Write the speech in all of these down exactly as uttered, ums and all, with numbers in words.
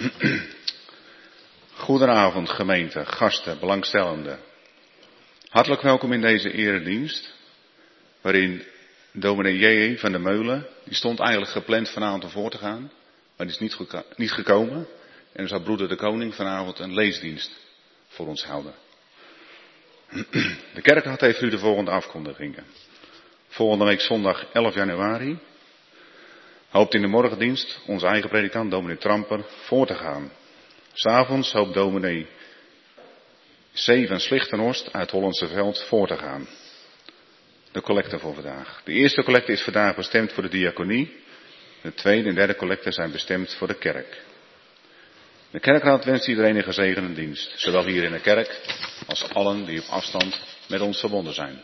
Goedenavond gemeente, gasten, belangstellenden. Hartelijk welkom in deze eredienst, waarin dominee J E van der Meulen, die stond eigenlijk gepland vanavond om voor te gaan, maar die is niet, geko- niet gekomen. En dan zou broeder de Koning vanavond een leesdienst voor ons houden. De kerkraad heeft u de volgende afkondigingen. Volgende week zondag elf januari hoopt in de morgendienst onze eigen predikant dominee Tramper voor te gaan. 'S Avonds hoopt dominee C. van Slichtenhorst uit Hollandse Veld voor te gaan. De collecte voor vandaag. De eerste collecte is vandaag bestemd voor de diaconie. De tweede en derde collecte zijn bestemd voor de kerk. De kerkraad wenst iedereen een gezegende dienst. Zowel hier in de kerk als allen die op afstand met ons verbonden zijn.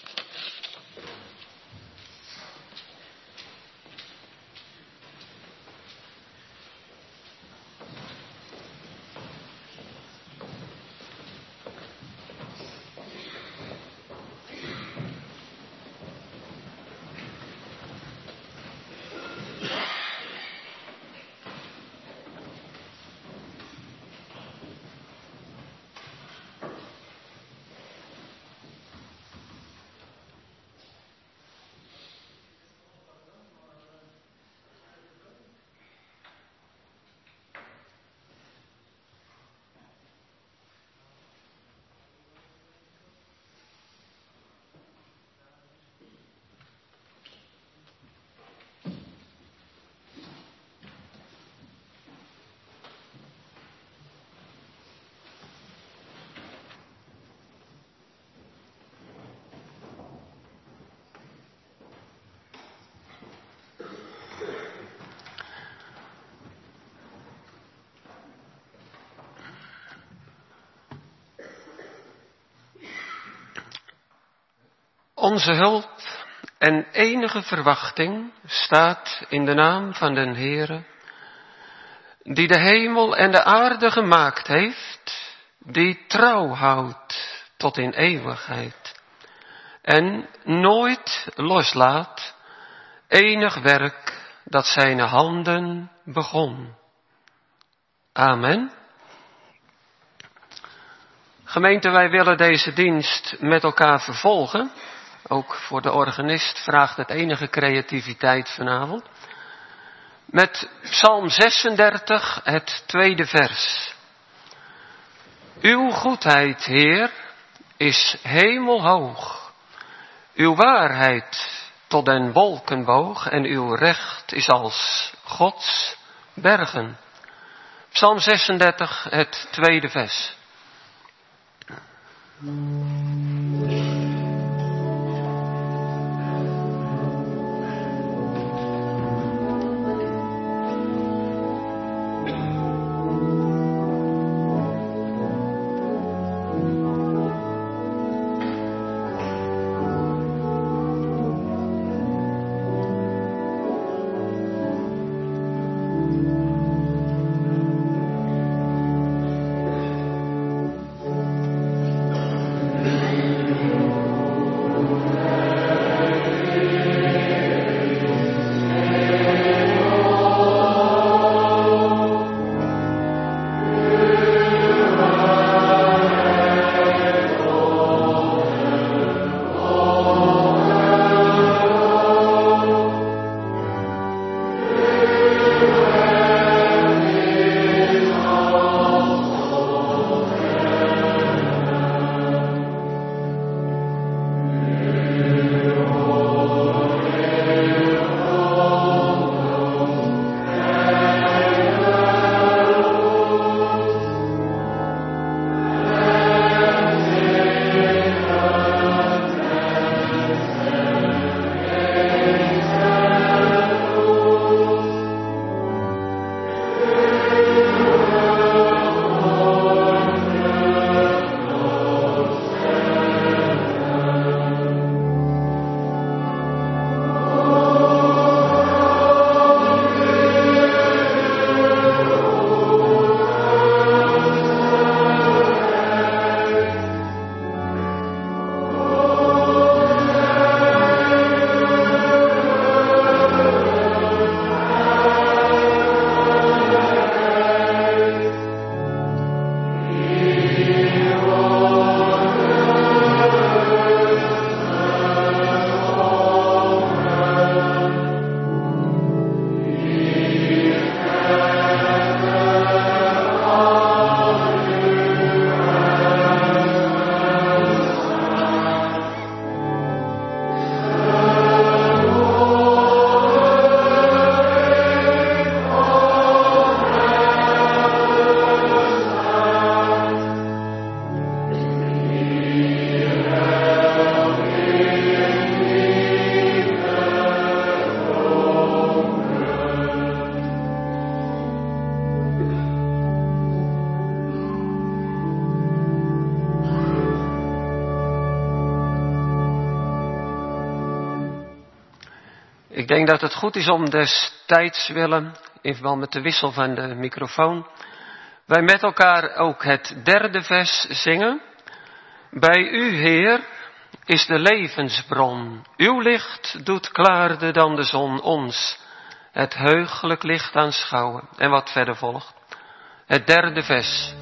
Onze hulp en enige verwachting staat in de naam van den Heere, die de hemel en de aarde gemaakt heeft, die trouw houdt tot in eeuwigheid en nooit loslaat enig werk dat zijn handen begon. Amen. Gemeente, wij willen deze dienst met elkaar vervolgen. Ook voor de organist vraagt het enige creativiteit vanavond. Met Psalm zesendertig, het tweede vers. Uw goedheid, Heer, is hemelhoog. Uw waarheid tot den wolken boog en uw recht is als Gods bergen. Psalm zesendertig, het tweede vers. Amen. Ik denk dat het goed is om des tijds willen, in verband met de wissel van de microfoon, wij met elkaar ook het derde vers zingen. Bij u, Heer, is de levensbron. Uw licht doet klaarder dan de zon ons het heugelijk licht aanschouwen. En wat verder volgt. Het derde vers.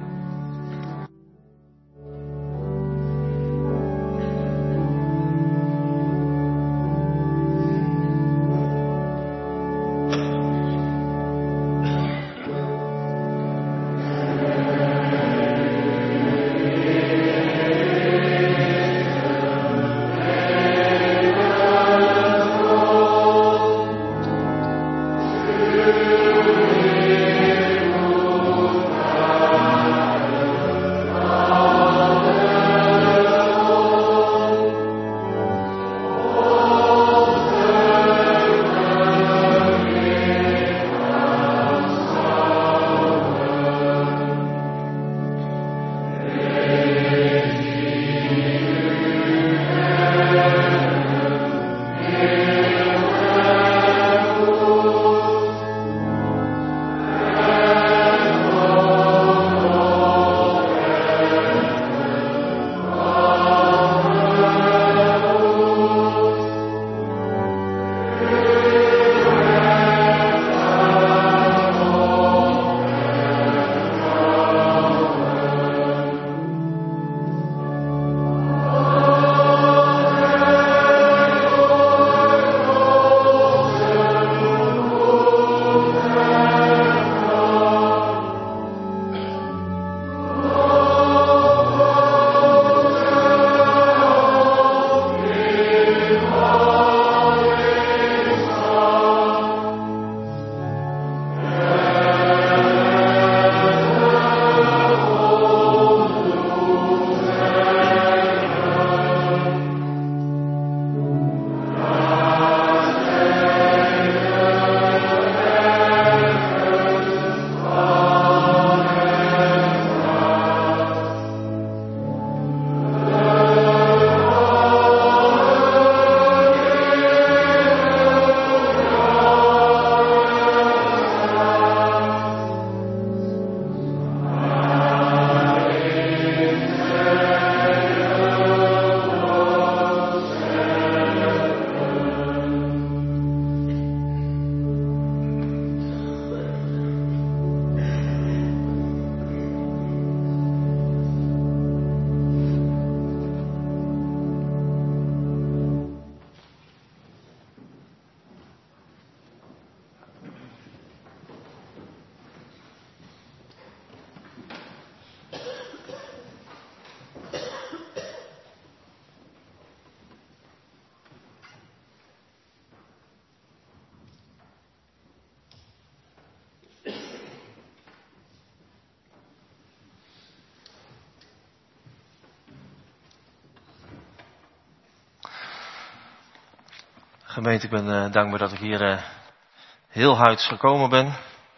Gemeente, ik ben uh, dankbaar dat ik hier uh, heel huids gekomen ben.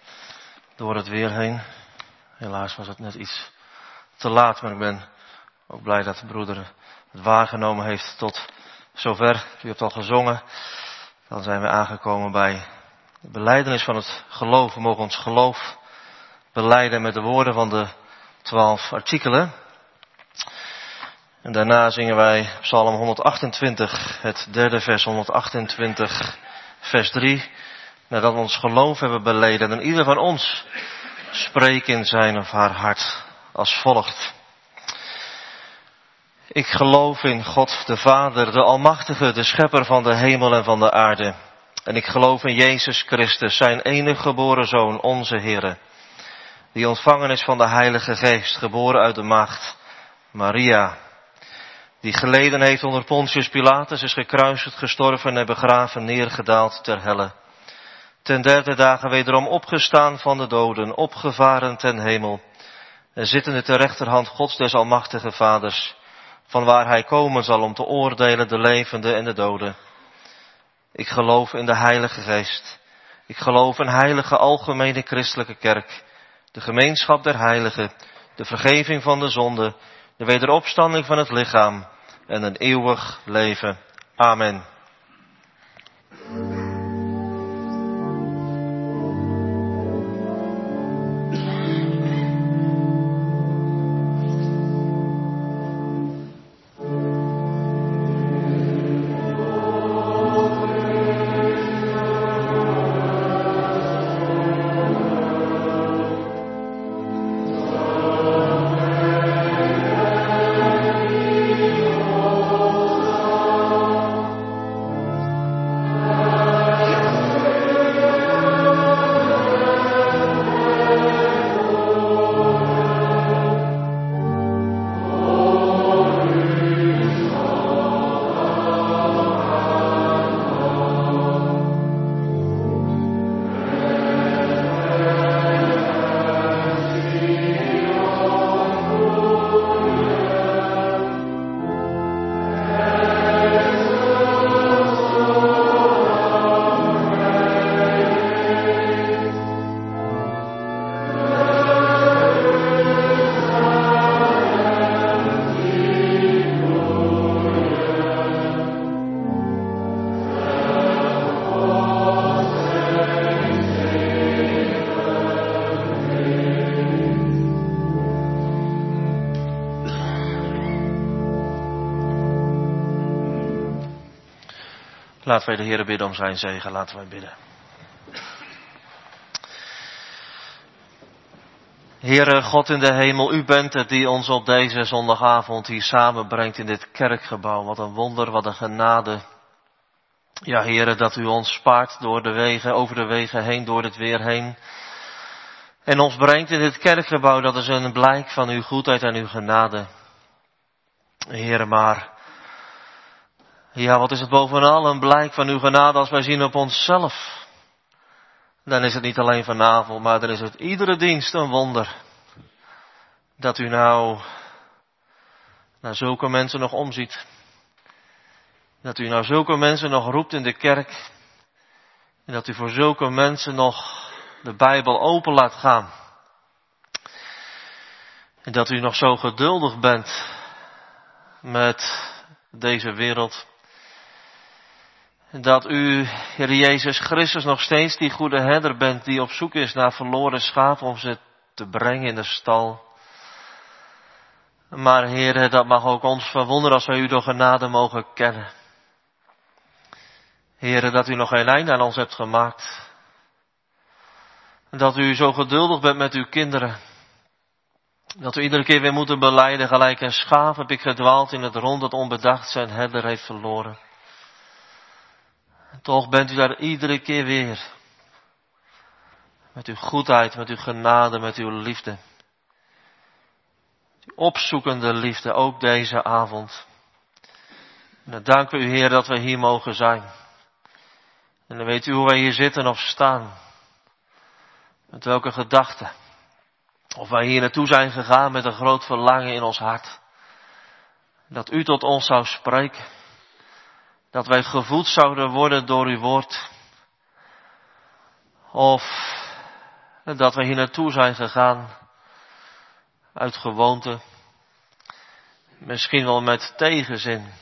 Door het weer heen. Helaas was het net iets te laat, maar ik ben ook blij dat de broeder het waargenomen heeft tot zover. U hebt al gezongen. Dan zijn we aangekomen bij de belijdenis van het geloof. We mogen ons geloof belijden met de woorden van de twaalf artikelen. En daarna zingen wij Psalm honderdachtentwintig, het derde vers, honderdachtentwintig, vers drie. Nadat we ons geloof hebben beleden en ieder van ons spreekt in zijn of haar hart als volgt. Ik geloof in God de Vader, de Almachtige, de Schepper van de hemel en van de aarde. En ik geloof in Jezus Christus, zijn enige geboren Zoon, onze Heere, die ontvangen is van de Heilige Geest, geboren uit de maagd Maria, die geleden heeft onder Pontius Pilatus, is gekruisigd, gestorven en begraven, neergedaald ter helle. Ten derde dagen wederom opgestaan van de doden, opgevaren ten hemel, en zittende ter rechterhand Gods des Almachtige Vaders, van waar hij komen zal om te oordelen de levenden en de doden. Ik geloof in de Heilige Geest. Ik geloof in heilige algemene christelijke kerk, de gemeenschap der heiligen, de vergeving van de zonde, de wederopstanding van het lichaam en een eeuwig leven. Amen. Laten wij de Heere bidden om zijn zegen. Laten wij bidden. Heere God in de hemel, u bent het die ons op deze zondagavond hier samenbrengt in dit kerkgebouw. Wat een wonder, wat een genade. Ja, Heere, dat u ons spaart door de wegen, over de wegen heen, door het weer heen. En ons brengt in dit kerkgebouw, dat is een blijk van uw goedheid en uw genade. Heere, maar, ja, wat is het bovenal een blijk van uw genade als wij zien op onszelf. Dan is het niet alleen vanavond, maar dan is het iedere dienst een wonder. Dat u nou naar zulke mensen nog omziet. Dat u nou zulke mensen nog roept in de kerk. En dat u voor zulke mensen nog de Bijbel open laat gaan. En dat u nog zo geduldig bent met deze wereld. En dat u, Heer Jezus Christus, nog steeds die goede herder bent die op zoek is naar verloren schapen om ze te brengen in de stal. Maar Heer, dat mag ook ons verwonderen als wij u door genade mogen kennen. Heer, dat u nog geen einde aan ons hebt gemaakt. Dat u zo geduldig bent met uw kinderen. Dat we iedere keer weer moeten belijden, gelijk een schaap heb ik gedwaald in het rond dat onbedacht zijn herder heeft verloren. Toch bent u daar iedere keer weer. Met uw goedheid, met uw genade, met uw liefde. Die opzoekende liefde, ook deze avond. En dan danken we u, Heer, dat we hier mogen zijn. En dan weet u hoe wij hier zitten of staan. Met welke gedachten. Of wij hier naartoe zijn gegaan met een groot verlangen in ons hart. Dat u tot ons zou spreken. Dat wij gevoed zouden worden door uw woord. Of dat wij hier naartoe zijn gegaan uit gewoonte. Misschien wel met tegenzin.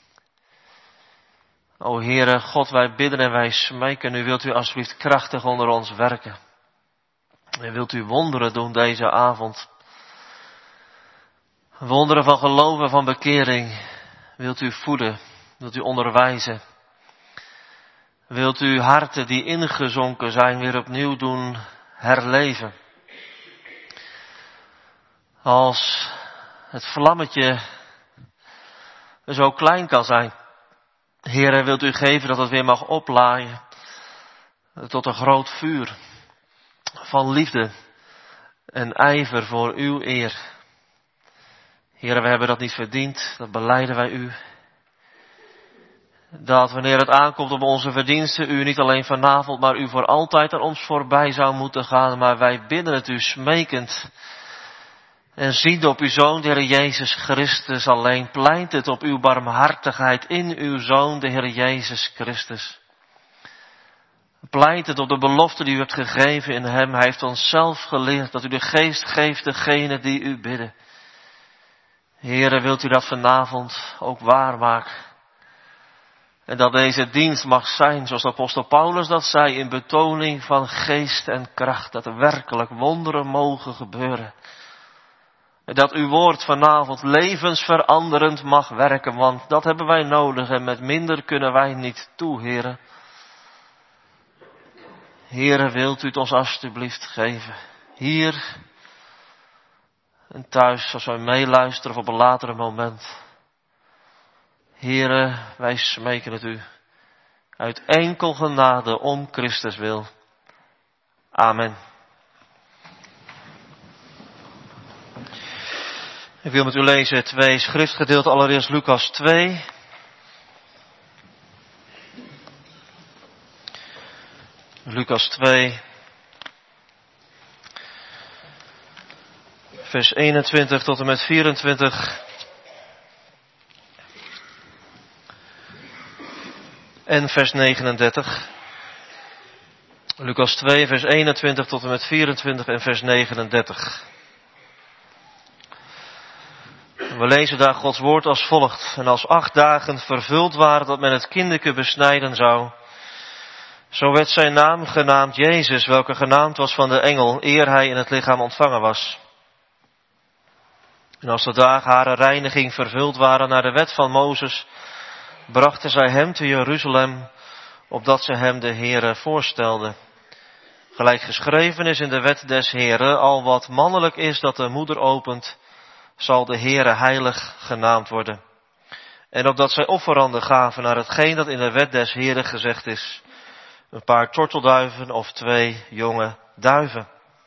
O Heere God, wij bidden en wij smeken. U wilt u alsjeblieft krachtig onder ons werken. En wilt u wonderen doen deze avond. Wonderen van geloof en van bekering. Wilt u voeden. Wilt u onderwijzen. Wilt u harten die ingezonken zijn weer opnieuw doen herleven. Als het vlammetje zo klein kan zijn. Heere, wilt u geven dat het weer mag oplaaien. Tot een groot vuur. Van liefde en ijver voor uw eer. Heere, we hebben dat niet verdiend. Dat belijden wij u. Dat wanneer het aankomt op onze verdiensten, u niet alleen vanavond, maar u voor altijd aan ons voorbij zou moeten gaan. Maar wij bidden het u smekend. En ziet op uw Zoon, de Heer Jezus Christus alleen. Pleint het op uw barmhartigheid in uw Zoon, de Heer Jezus Christus. Pleit het op de belofte die u hebt gegeven in hem. Hij heeft ons zelf geleerd dat u de geest geeft degene die u bidden. Heere, wilt u dat vanavond ook waarmaken? En dat deze dienst mag zijn, zoals de apostel Paulus dat zei, in betoning van geest en kracht. Dat er werkelijk wonderen mogen gebeuren. En dat uw woord vanavond levensveranderend mag werken, want dat hebben wij nodig en met minder kunnen wij niet toe, Heere. Heere, wilt u het ons alstublieft geven. Hier en thuis, als wij meeluisteren of op een later moment. Heere, wij smeken het u. Uit enkel genade om Christus wil. Amen. Ik wil met u lezen twee schriftgedeelten. Allereerst Lucas twee. Lucas twee. Vers eenentwintig tot en met vierentwintig. En vers negenendertig. Lucas twee, vers eenentwintig tot en met vierentwintig en vers negenendertig. We lezen daar Gods woord als volgt. En als acht dagen vervuld waren dat men het kinderke besnijden zou, zo werd zijn naam genaamd Jezus, welke genaamd was van de engel, eer hij in het lichaam ontvangen was. En als de dagen haar reiniging vervuld waren naar de wet van Mozes, brachten zij hem te Jeruzalem opdat ze hem de Heere voorstelden. Gelijk geschreven is in de wet des Heere, al wat mannelijk is dat de moeder opent, zal de Heere heilig genaamd worden. En opdat zij offeranden gaven naar hetgeen dat in de wet des Heere gezegd is, een paar tortelduiven of twee jonge duiven.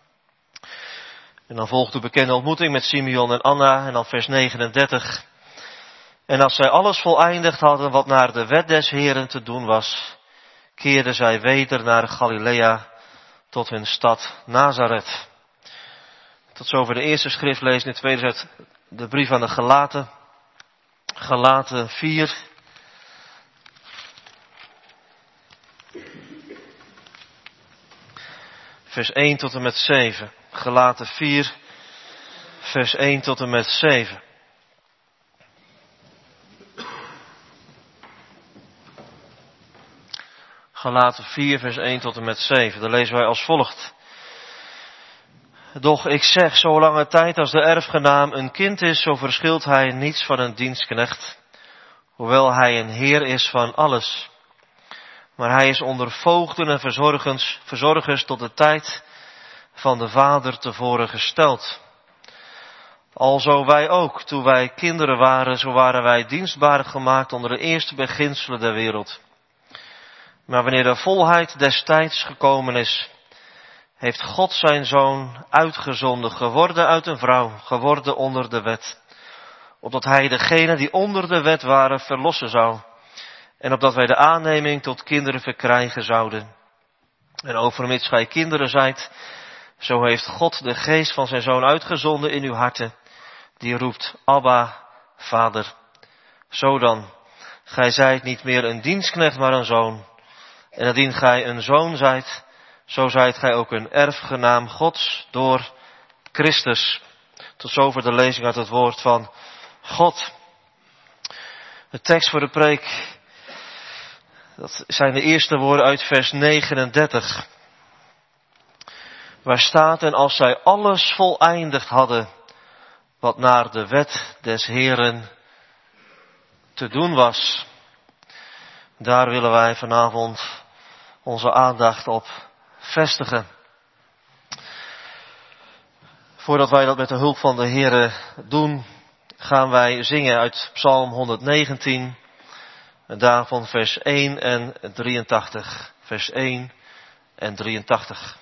En dan volgt de bekende ontmoeting met Simeon en Anna en dan vers negenendertig. En als zij alles voleindigd hadden wat naar de wet des Heeren te doen was, keerden zij weder naar Galilea tot hun stad Nazareth. Tot zover de eerste schriftlezing. De tweede is uit de brief aan de Galaten. Galaten vier. Vers één tot en met zeven. Galaten vier, vers één tot en met zeven. Galaten vier, vers één tot en met zeven. Daar lezen wij als volgt. Doch ik zeg, zolange tijd als de erfgenaam een kind is, zo verschilt hij niets van een dienstknecht, hoewel hij een heer is van alles. Maar hij is onder voogden en verzorgers, verzorgers tot de tijd van de vader tevoren gesteld. Alzo wij ook, toen wij kinderen waren, zo waren wij dienstbaar gemaakt onder de eerste beginselen der wereld. Maar wanneer de volheid des tijds gekomen is, heeft God zijn zoon uitgezonden, geworden uit een vrouw, geworden onder de wet, opdat hij degenen die onder de wet waren verlossen zou, en opdat wij de aanneming tot kinderen verkrijgen zouden. En overmits gij kinderen zijt, zo heeft God de geest van zijn zoon uitgezonden in uw harten, die roept, Abba, Vader. Zo dan, gij zijt niet meer een dienstknecht, maar een zoon. En indien gij een zoon zijt, zo zijt gij ook een erfgenaam Gods door Christus. Tot zover de lezing uit het woord van God. De tekst voor de preek, dat zijn de eerste woorden uit vers negenendertig. Waar staat, en als zij alles voleindigd hadden, wat naar de wet des Heeren te doen was. Daar willen wij vanavond onze aandacht op vestigen. Voordat wij dat met de hulp van de Heere doen, gaan wij zingen uit Psalm honderdnegentien, daarvan vers één en drieëntachtig. Vers één en drieëntachtig.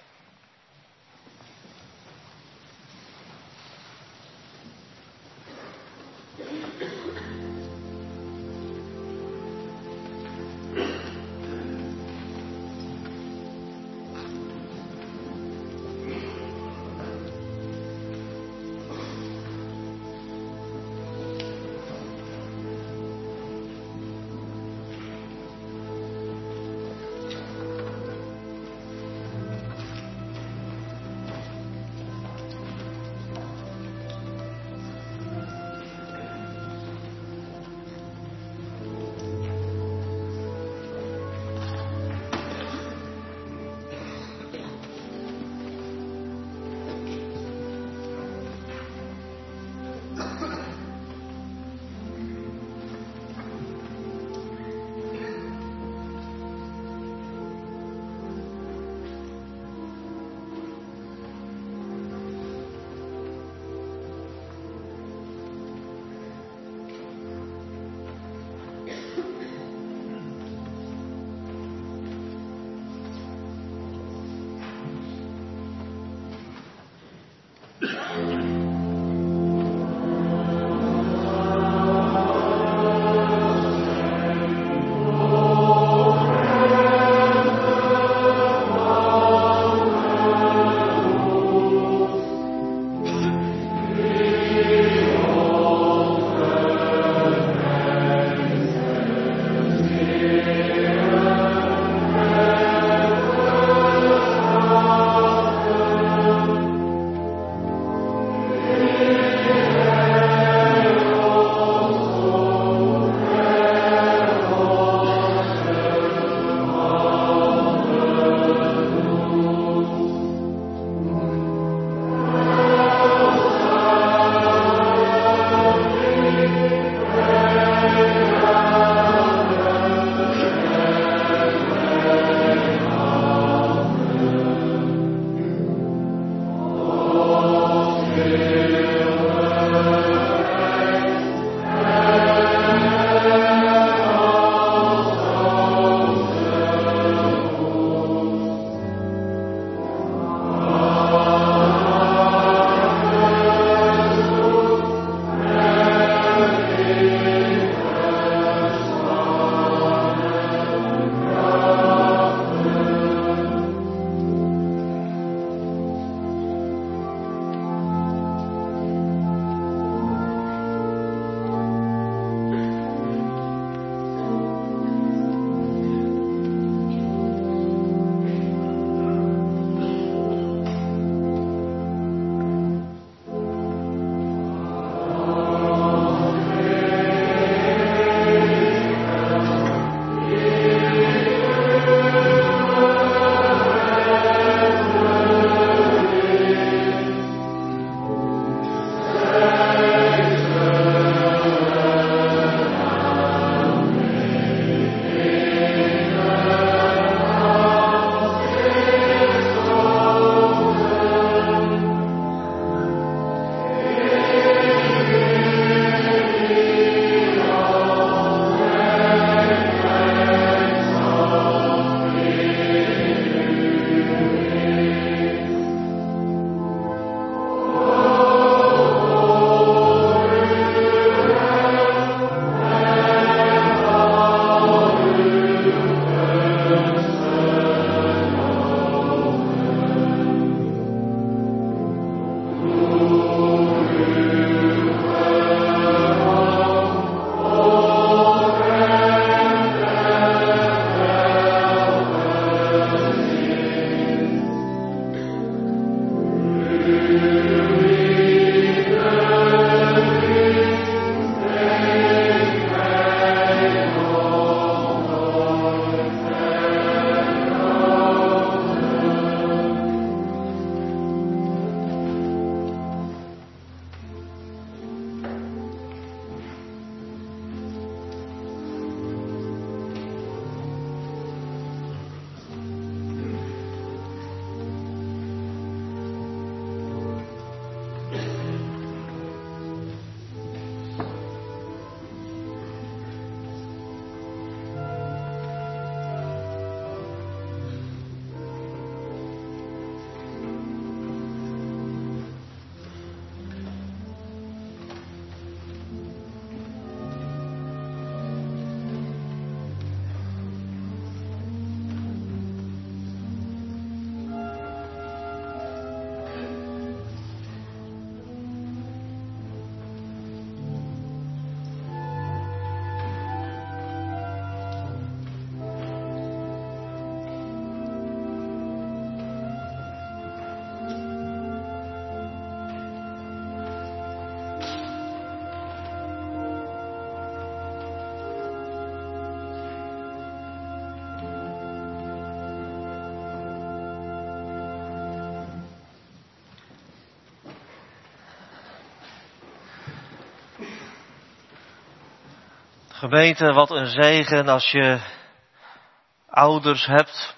Gemeente, wat een zegen als je ouders hebt.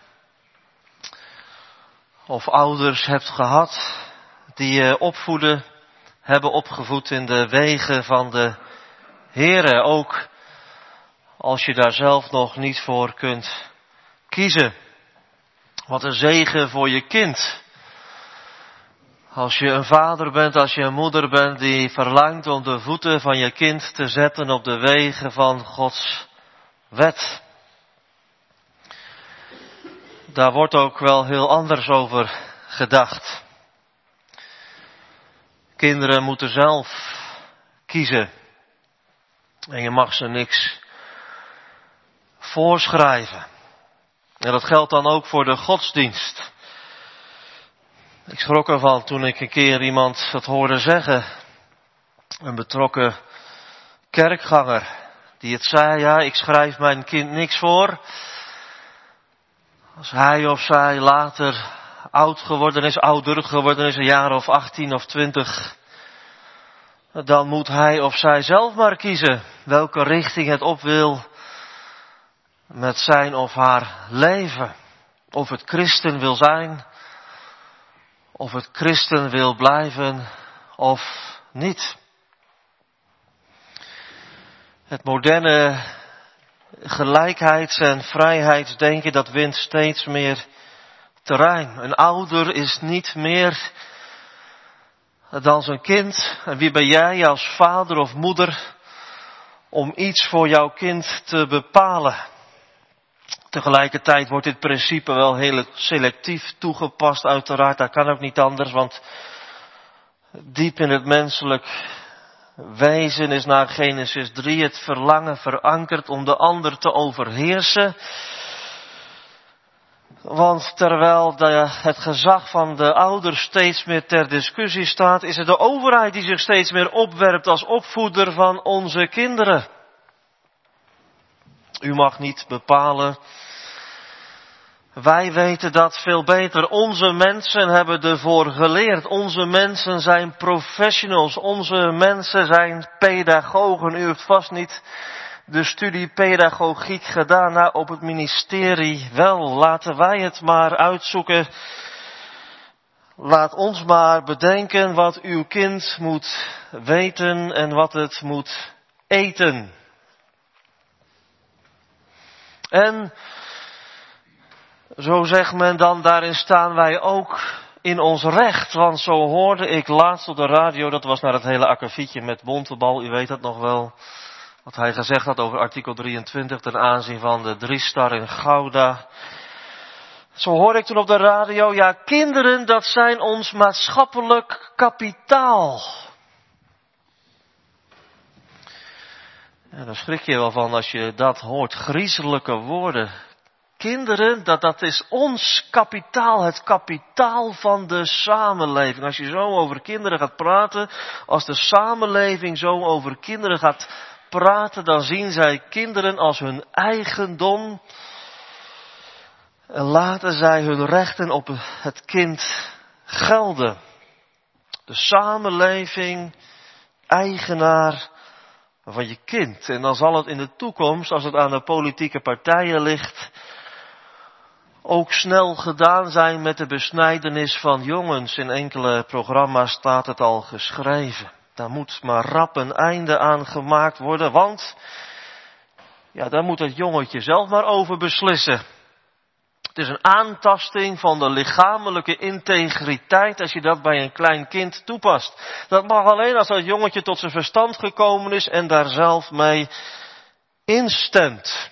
Of ouders hebt gehad die je opvoeden, hebben opgevoed in de wegen van de Heere. Ook als je daar zelf nog niet voor kunt kiezen. Wat een zegen voor je kind. Als je een vader bent, als je een moeder bent die verlangt om de voeten van je kind te zetten op de wegen van Gods wet. Daar wordt ook wel heel anders over gedacht. Kinderen moeten zelf kiezen. En je mag ze niks voorschrijven. En dat geldt dan ook voor de godsdienst. Ik schrok ervan toen ik een keer iemand dat hoorde zeggen. Een betrokken kerkganger. Die het zei, ja, ik schrijf mijn kind niks voor. Als hij of zij later oud geworden is, ouder geworden is, een jaar of achttien of twintig. Dan moet hij of zij zelf maar kiezen welke richting het op wil met zijn of haar leven. Of het christen wil zijn, of het christen wil blijven, of niet. Het moderne gelijkheids- en vrijheidsdenken, dat wint steeds meer terrein. Een ouder is niet meer dan zijn kind. En wie ben jij als vader of moeder om iets voor jouw kind te bepalen? Tegelijkertijd wordt dit principe wel heel selectief toegepast, uiteraard. Dat kan ook niet anders, want diep in het menselijk wezen is na Genesis drie het verlangen verankerd om de ander te overheersen. Want terwijl de, het gezag van de ouders steeds meer ter discussie staat, is het de overheid die zich steeds meer opwerpt als opvoeder van onze kinderen. U mag niet bepalen. Wij weten dat veel beter. Onze mensen hebben ervoor geleerd. Onze mensen zijn professionals. Onze mensen zijn pedagogen. U heeft vast niet de studie pedagogiek gedaan. Nou, op het ministerie wel. Laten wij het maar uitzoeken. Laat ons maar bedenken wat uw kind moet weten en wat het moet eten. En zo zegt men dan, daarin staan wij ook in ons recht. Want zo hoorde ik laatst op de radio, dat was naar het hele akkefietje met Bontebal, u weet dat nog wel. Wat hij gezegd had over artikel drieëntwintig ten aanzien van de Driestar in Gouda. Zo hoorde ik toen op de radio, ja, kinderen, dat zijn ons maatschappelijk kapitaal. Ja, daar schrik je wel van als je dat hoort, griezelige woorden. Kinderen, dat, dat is ons kapitaal, het kapitaal van de samenleving. Als je zo over kinderen gaat praten, als de samenleving zo over kinderen gaat praten, dan zien zij kinderen als hun eigendom. En laten zij hun rechten op het kind gelden. De samenleving, eigenaar van je kind. En dan zal het in de toekomst, als het aan de politieke partijen ligt, ook snel gedaan zijn met de besnijdenis van jongens. In enkele programma's staat het al geschreven. Daar moet maar rap een einde aan gemaakt worden, want ja, daar moet het jongetje zelf maar over beslissen. Het is een aantasting van de lichamelijke integriteit als je dat bij een klein kind toepast. Dat mag alleen als dat jongetje tot zijn verstand gekomen is en daar zelf mee instemt.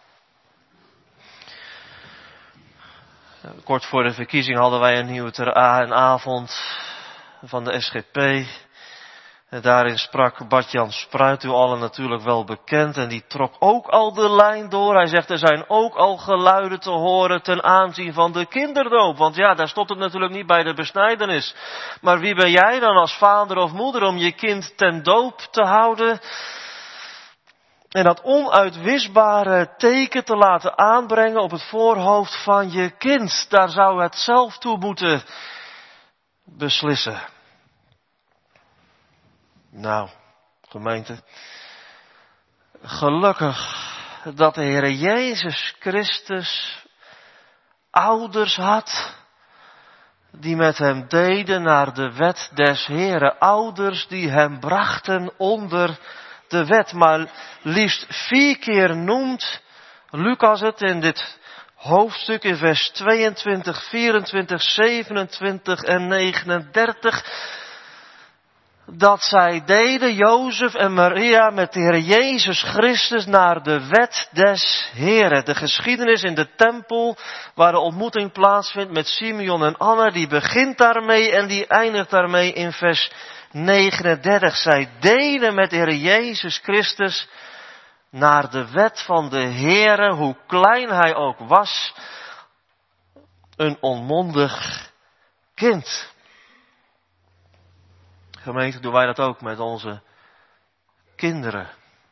Kort voor de verkiezing hadden wij een nieuwe ter A en avond van de S G P. En daarin sprak Bart-Jan Spruit, u allen natuurlijk wel bekend. En die trok ook al de lijn door. Hij zegt, er zijn ook al geluiden te horen ten aanzien van de kinderdoop. Want ja, daar stopt het natuurlijk niet bij de besnijdenis. Maar wie ben jij dan als vader of moeder om je kind ten doop te houden? En dat onuitwisbare teken te laten aanbrengen op het voorhoofd van je kind. Daar zou het zelf toe moeten beslissen. Nou, gemeente. gelukkig dat de Heer Jezus Christus ouders had die met hem deden naar de wet des Heeren. Ouders die hem brachten onder de wet. Maar liefst vier keer noemt Lucas het in dit hoofdstuk in vers tweeëntwintig, vierentwintig, zevenentwintig en negenendertig. Dat zij deden, Jozef en Maria, met de Heer Jezus Christus naar de wet des Heren. De geschiedenis in de tempel, waar de ontmoeting plaatsvindt met Simeon en Anna, die begint daarmee en die eindigt daarmee in vers negenendertig. Zij deden met de Heer Jezus Christus naar de wet van de Heren, hoe klein hij ook was, een onmondig kind. Gemeente, doen wij dat ook met onze kinderen.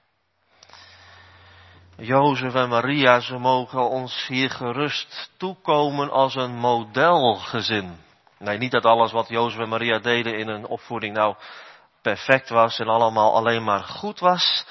Jozef en Maria, ze mogen ons hier gerust toekomen als een modelgezin. Nee, niet dat alles wat Jozef en Maria deden in hun opvoeding nou perfect was en allemaal alleen maar goed was.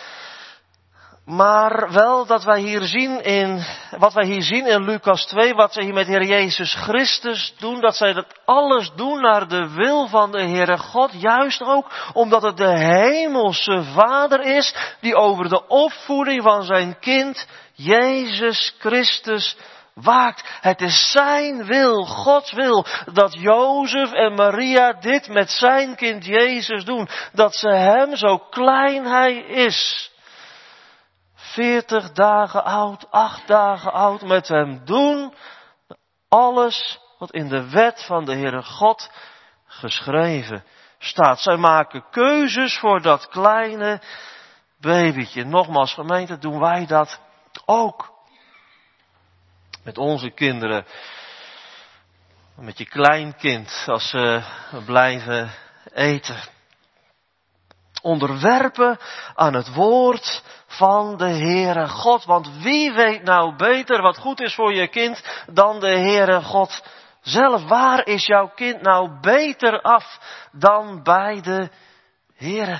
Maar wel dat wij hier zien in, wat wij hier zien in Lucas twee, wat zij hier met Heer Jezus Christus doen, dat zij dat alles doen naar de wil van de Heere God, juist ook omdat het de hemelse Vader is, die over de opvoeding van zijn kind, Jezus Christus, waakt. Het is zijn wil, Gods wil, dat Jozef en Maria dit met zijn kind Jezus doen, dat ze hem, zo klein hij is, veertig dagen oud, acht dagen oud, met hem doen alles wat in de wet van de Heere God geschreven staat. Zij maken keuzes voor dat kleine babytje. Nogmaals, gemeente, doen wij dat ook. Met onze kinderen, met je kleinkind, als ze blijven eten. Onderwerpen aan het woord van de Heere God. Want wie weet nou beter wat goed is voor je kind dan de Heere God zelf? Waar is jouw kind nou beter af dan bij de Heere?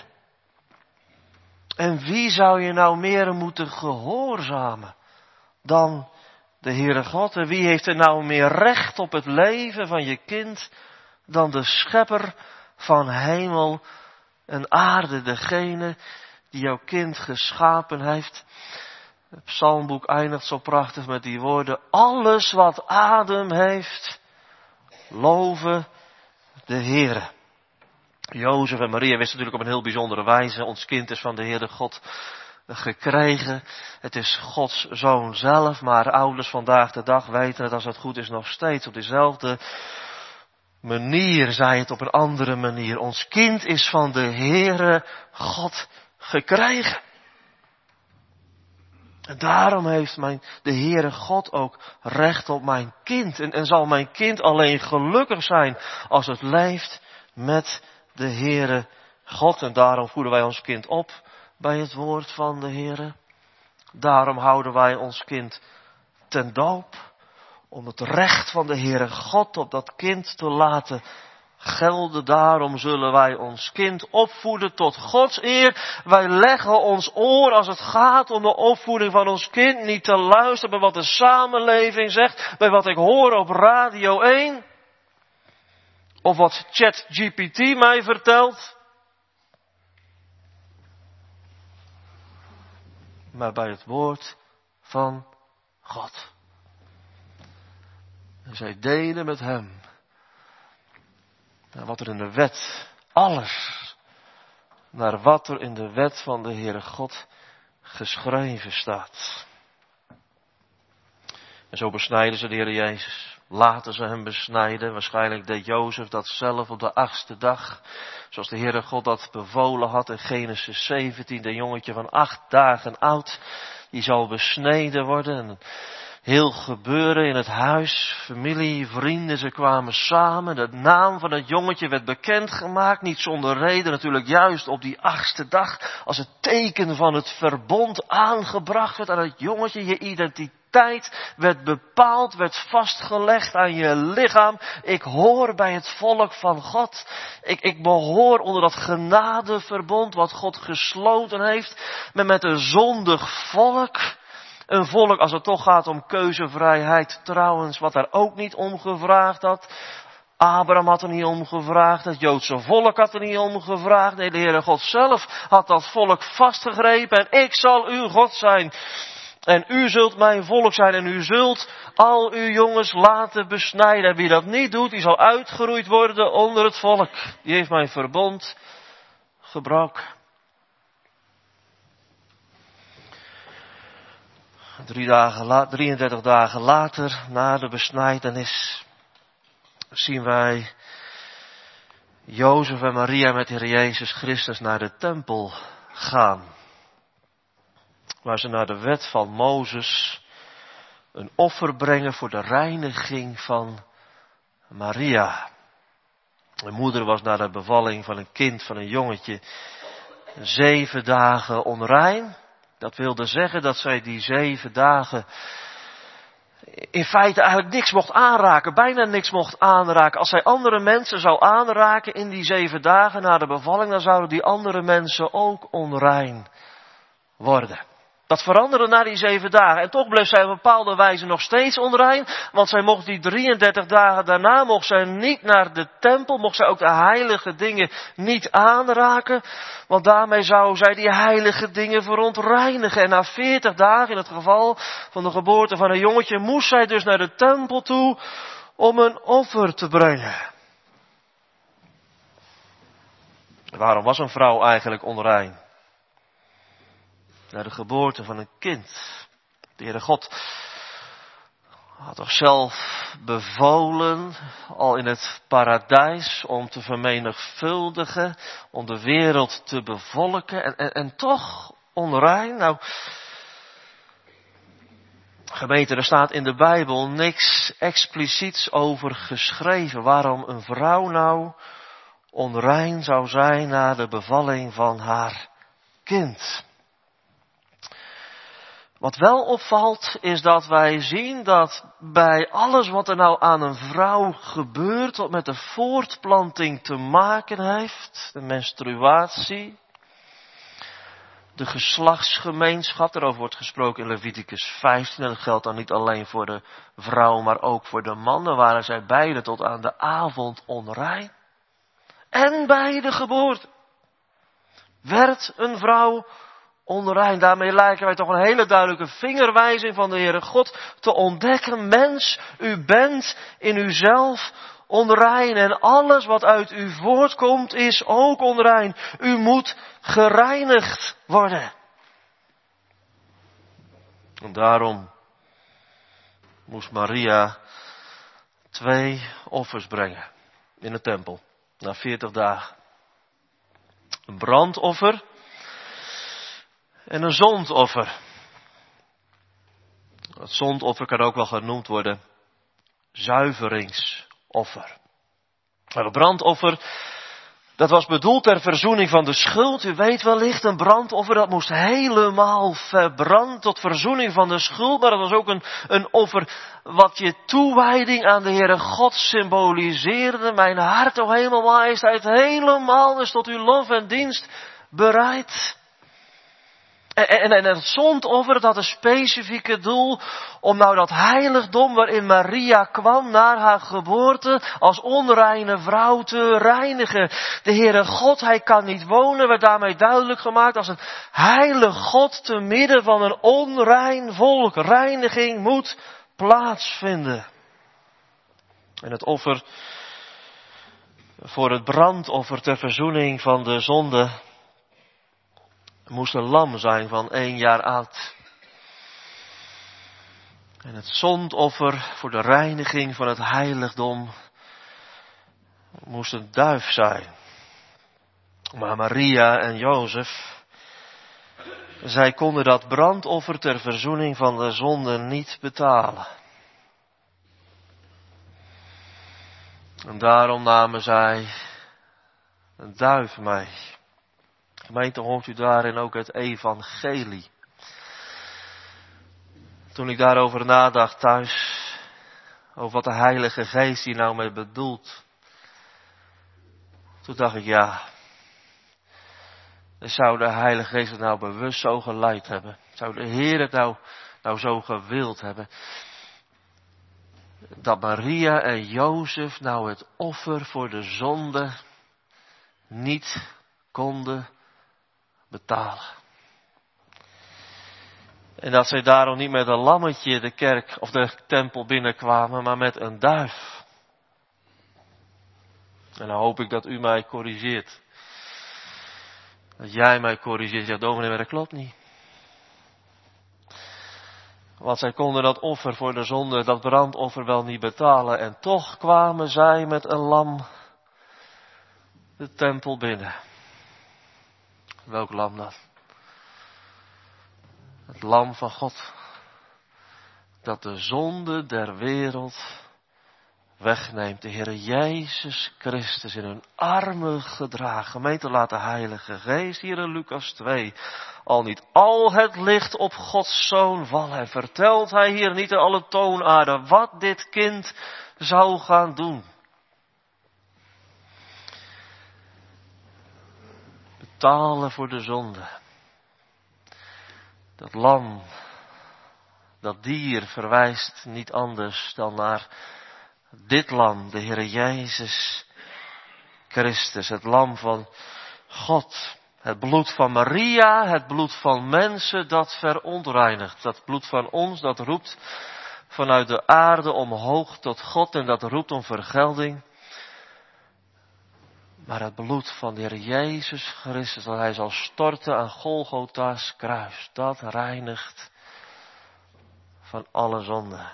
En wie zou je nou meer moeten gehoorzamen dan de Heere God? En wie heeft er nou meer recht op het leven van je kind dan de schepper van hemel en aarde, degene die jouw kind geschapen heeft? Het psalmboek eindigt zo prachtig met die woorden: alles wat adem heeft, loven de Heere. Jozef en Maria wisten natuurlijk op een heel bijzondere wijze: ons kind is van de Heere God gekregen. Het is Gods zoon zelf, maar ouders vandaag de dag weten het, als het goed is, nog steeds op dezelfde manier, zei het op een andere manier. Ons kind is van de Heere God gekregen. En daarom heeft mijn, de Heere God ook recht op mijn kind. En, en zal mijn kind alleen gelukkig zijn als het leeft met de Heere God. En daarom voeden wij ons kind op bij het woord van de Heere. Daarom houden wij ons kind ten doop, om het recht van de Heere God op dat kind te laten gelden. Daarom zullen wij ons kind opvoeden tot Gods eer. Wij leggen ons oor als het gaat om de opvoeding van ons kind niet te luisteren bij wat de samenleving zegt, bij wat ik hoor op Radio één, of wat ChatGPT mij vertelt, maar bij het woord van God. En zij deden met hem naar wat er in de wet, alles, naar wat er in de wet van de Heere God geschreven staat. En zo besnijden ze de Heer Jezus. Laten ze hem besnijden. Waarschijnlijk deed Jozef dat zelf op de achtste dag. Zoals de Heere God dat bevolen had in Genesis zeventien. Een jongetje van acht dagen oud. Die zal besneden worden. En heel gebeuren in het huis. Familie, vrienden, ze kwamen samen. De naam van het jongetje werd bekendgemaakt. Niet zonder reden. Natuurlijk juist op die achtste dag. Als het teken van het verbond aangebracht werd aan het jongetje. Je identiteit tijd werd bepaald, werd vastgelegd aan je lichaam. Ik hoor bij het volk van God. Ik, ik behoor onder dat genadeverbond wat God gesloten heeft met, met een zondig volk. Een volk, als het toch gaat om keuzevrijheid, trouwens, wat daar ook niet om gevraagd had. Abraham had er niet om gevraagd, het Joodse volk had er niet om gevraagd. Nee, de Heere God zelf had dat volk vastgegrepen en ik zal uw God zijn. En u zult mijn volk zijn en u zult al uw jongens laten besnijden. En wie dat niet doet, die zal uitgeroeid worden onder het volk. Die heeft mijn verbond gebroken. Drie dagen la, drieëndertig dagen later, na de besnijdenis, zien wij Jozef en Maria met de Heer Jezus Christus naar de tempel gaan. Waar ze naar de wet van Mozes een offer brengen voor de reiniging van Maria. De moeder was na de bevalling van een kind, van een jongetje, zeven dagen onrein. Dat wilde zeggen dat zij die zeven dagen in feite eigenlijk niks mocht aanraken, bijna niks mocht aanraken. Als zij andere mensen zou aanraken in die zeven dagen na de bevalling, dan zouden die andere mensen ook onrein worden. Dat veranderde na die zeven dagen. En toch bleef zij op een bepaalde wijze nog steeds onrein. Want zij mocht die drieëndertig dagen daarna, mocht zij niet naar de tempel. Mocht zij ook de heilige dingen niet aanraken. Want daarmee zou zij die heilige dingen verontreinigen. En na veertig dagen, in het geval van de geboorte van een jongetje, moest zij dus naar de tempel toe om een offer te brengen. Waarom was een vrouw eigenlijk onrein? Naar de geboorte van een kind. De Heere God had toch zelf bevolen, al in het paradijs, om te vermenigvuldigen, om de wereld te bevolken. En, en, en toch onrein. Nou, gemeente, er staat in de Bijbel niks expliciets over geschreven. Waarom een vrouw nou onrein zou zijn na de bevalling van haar kind. Wat wel opvalt is dat wij zien dat bij alles wat er nou aan een vrouw gebeurt, wat met de voortplanting te maken heeft, de menstruatie, de geslachtsgemeenschap, daarover wordt gesproken in Leviticus vijftien, en dat geldt dan niet alleen voor de vrouw, maar ook voor de mannen, waren zij beide tot aan de avond onrein. En bij de geboorte werd een vrouw onrein. Daarmee lijken wij toch een hele duidelijke vingerwijzing van de Heere God te ontdekken. Mens, u bent in uzelf onrein en alles wat uit u voortkomt is ook onrein. U moet gereinigd worden. En daarom moest Maria twee offers brengen in de tempel na veertig dagen. Een brandoffer en een zondoffer. Het zondoffer kan ook wel genoemd worden zuiveringsoffer. Maar het brandoffer, dat was bedoeld ter verzoening van de schuld. U weet wellicht, een brandoffer dat moest helemaal verbranden tot verzoening van de schuld. Maar dat was ook een, een offer wat je toewijding aan de Heere God symboliseerde. Mijn hart, o hemel, majesteit, helemaal is tot uw lof en dienst bereid. En, en, en het zondoffer, dat had een specifieke doel om nou dat heiligdom waarin Maria kwam na haar geboorte als onreine vrouw te reinigen. De Heere God, hij kan niet wonen, werd daarmee duidelijk gemaakt als een heilig God te midden van een onrein volk. Reiniging moet plaatsvinden. En het offer voor het brandoffer ter verzoening van de zonde moest een lam zijn van één jaar oud. En het zondoffer voor de reiniging van het heiligdom moest een duif zijn. Maar Maria en Jozef, zij konden dat brandoffer ter verzoening van de zonde niet betalen. En daarom namen zij een duif mee. Gemeente, hoort u daarin ook het evangelie. Toen ik daarover nadacht thuis, over wat de Heilige Geest hier nou mee bedoelt. Toen dacht ik, ja, zou de Heilige Geest het nou bewust zo geleid hebben? Zou de Heer het nou, nou zo gewild hebben? Dat Maria en Jozef nou het offer voor de zonde niet konden betalen. En dat zij daarom niet met een lammetje de kerk of de tempel binnenkwamen, maar met een duif. En dan hoop ik dat u mij corrigeert. Dat jij mij corrigeert. Ja, dominee, maar dat klopt niet. Want zij konden dat offer voor de zonde, dat brandoffer wel niet betalen. En toch kwamen zij met een lam de tempel binnen. Welk lam dan? Het lam van God. Dat de zonde der wereld wegneemt. De Heer Jezus Christus in hun armen gedragen. Gemeente, laat de Heilige Geest hier in Lucas twee al niet al het licht op Gods Zoon vallen. En vertelt hij hier niet in alle toonaarden wat dit kind zou gaan doen. Betalen voor de zonde. Dat lam, dat dier verwijst niet anders dan naar dit lam, de Heer Jezus Christus, het lam van God. Het bloed van Maria, het bloed van mensen, dat verontreinigt. Dat bloed van ons, dat roept vanuit de aarde omhoog tot God en dat roept om vergelding. Maar het bloed van de Heer Jezus Christus, dat hij zal storten aan Golgotha's kruis, dat reinigt van alle zonde.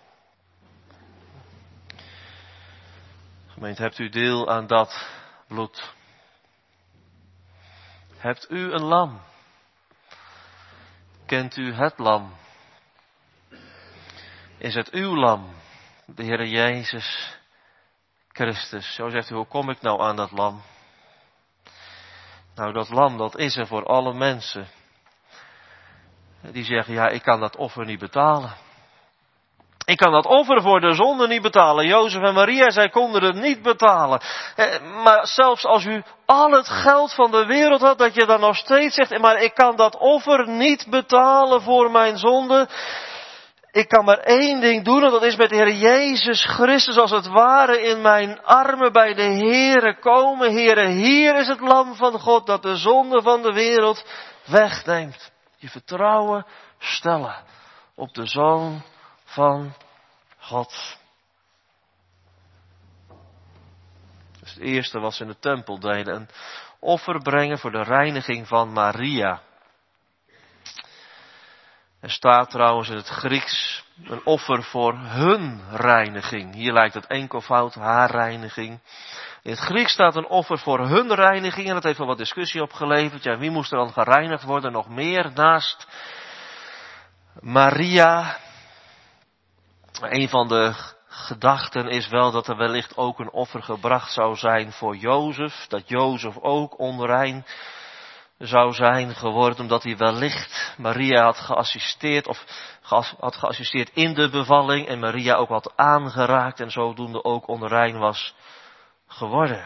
Gemeente, hebt u deel aan dat bloed? Hebt u een lam? Kent u het lam? Is het uw lam, de Heer Jezus Christus? Zo zegt u, hoe kom ik nou aan dat lam? Nou, dat lam, dat is er voor alle mensen. Die zeggen, ja, ik kan dat offer niet betalen. Ik kan dat offer voor de zonde niet betalen. Jozef en Maria, zij konden het niet betalen. Maar zelfs als u al het geld van de wereld had, dat je dan nog steeds zegt, maar ik kan dat offer niet betalen voor mijn zonde. Ik kan maar één ding doen, en dat is met de Heer Jezus Christus als het ware in mijn armen bij de Heere komen. Heere, hier is het lam van God dat de zonde van de wereld wegneemt. Je vertrouwen stellen op de Zoon van God. Dus het eerste was in de tempel deden. Een offer brengen voor de reiniging van Maria. Er staat trouwens in het Grieks een offer voor hun reiniging. Hier lijkt het enkelvoud, haar reiniging. In het Grieks staat een offer voor hun reiniging. En dat heeft wel wat discussie opgeleverd. Ja, wie moest er dan gereinigd worden? Nog meer naast Maria. Een van de gedachten is wel dat er wellicht ook een offer gebracht zou zijn voor Jozef. Dat Jozef ook onrein zou zijn geworden, omdat hij wellicht Maria had geassisteerd of had geassisteerd in de bevalling en Maria ook had aangeraakt en zodoende ook onrein was geworden.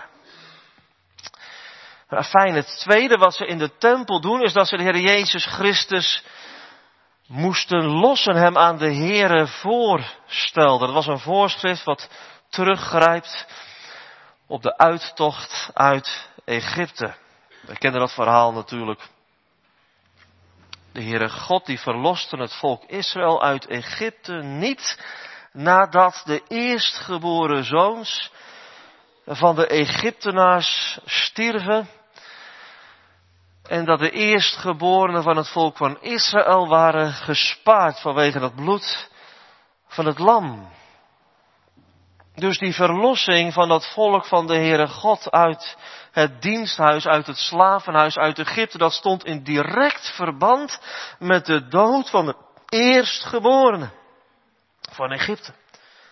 Maar fijn, het tweede wat ze in de tempel doen is dat ze de Heer Jezus Christus moesten lossen, hem aan de Heere voorstelden. Dat was een voorschrift wat teruggrijpt op de uittocht uit Egypte. We kennen dat verhaal natuurlijk. De Heere God die verloste het volk Israël uit Egypte niet nadat de eerstgeboren zoons van de Egyptenaars stierven en dat de eerstgeborenen van het volk van Israël waren gespaard vanwege het bloed van het lam. Dus die verlossing van dat volk van de Heere God uit het diensthuis, uit het slavenhuis, uit Egypte, dat stond in direct verband met de dood van de eerstgeborenen van Egypte.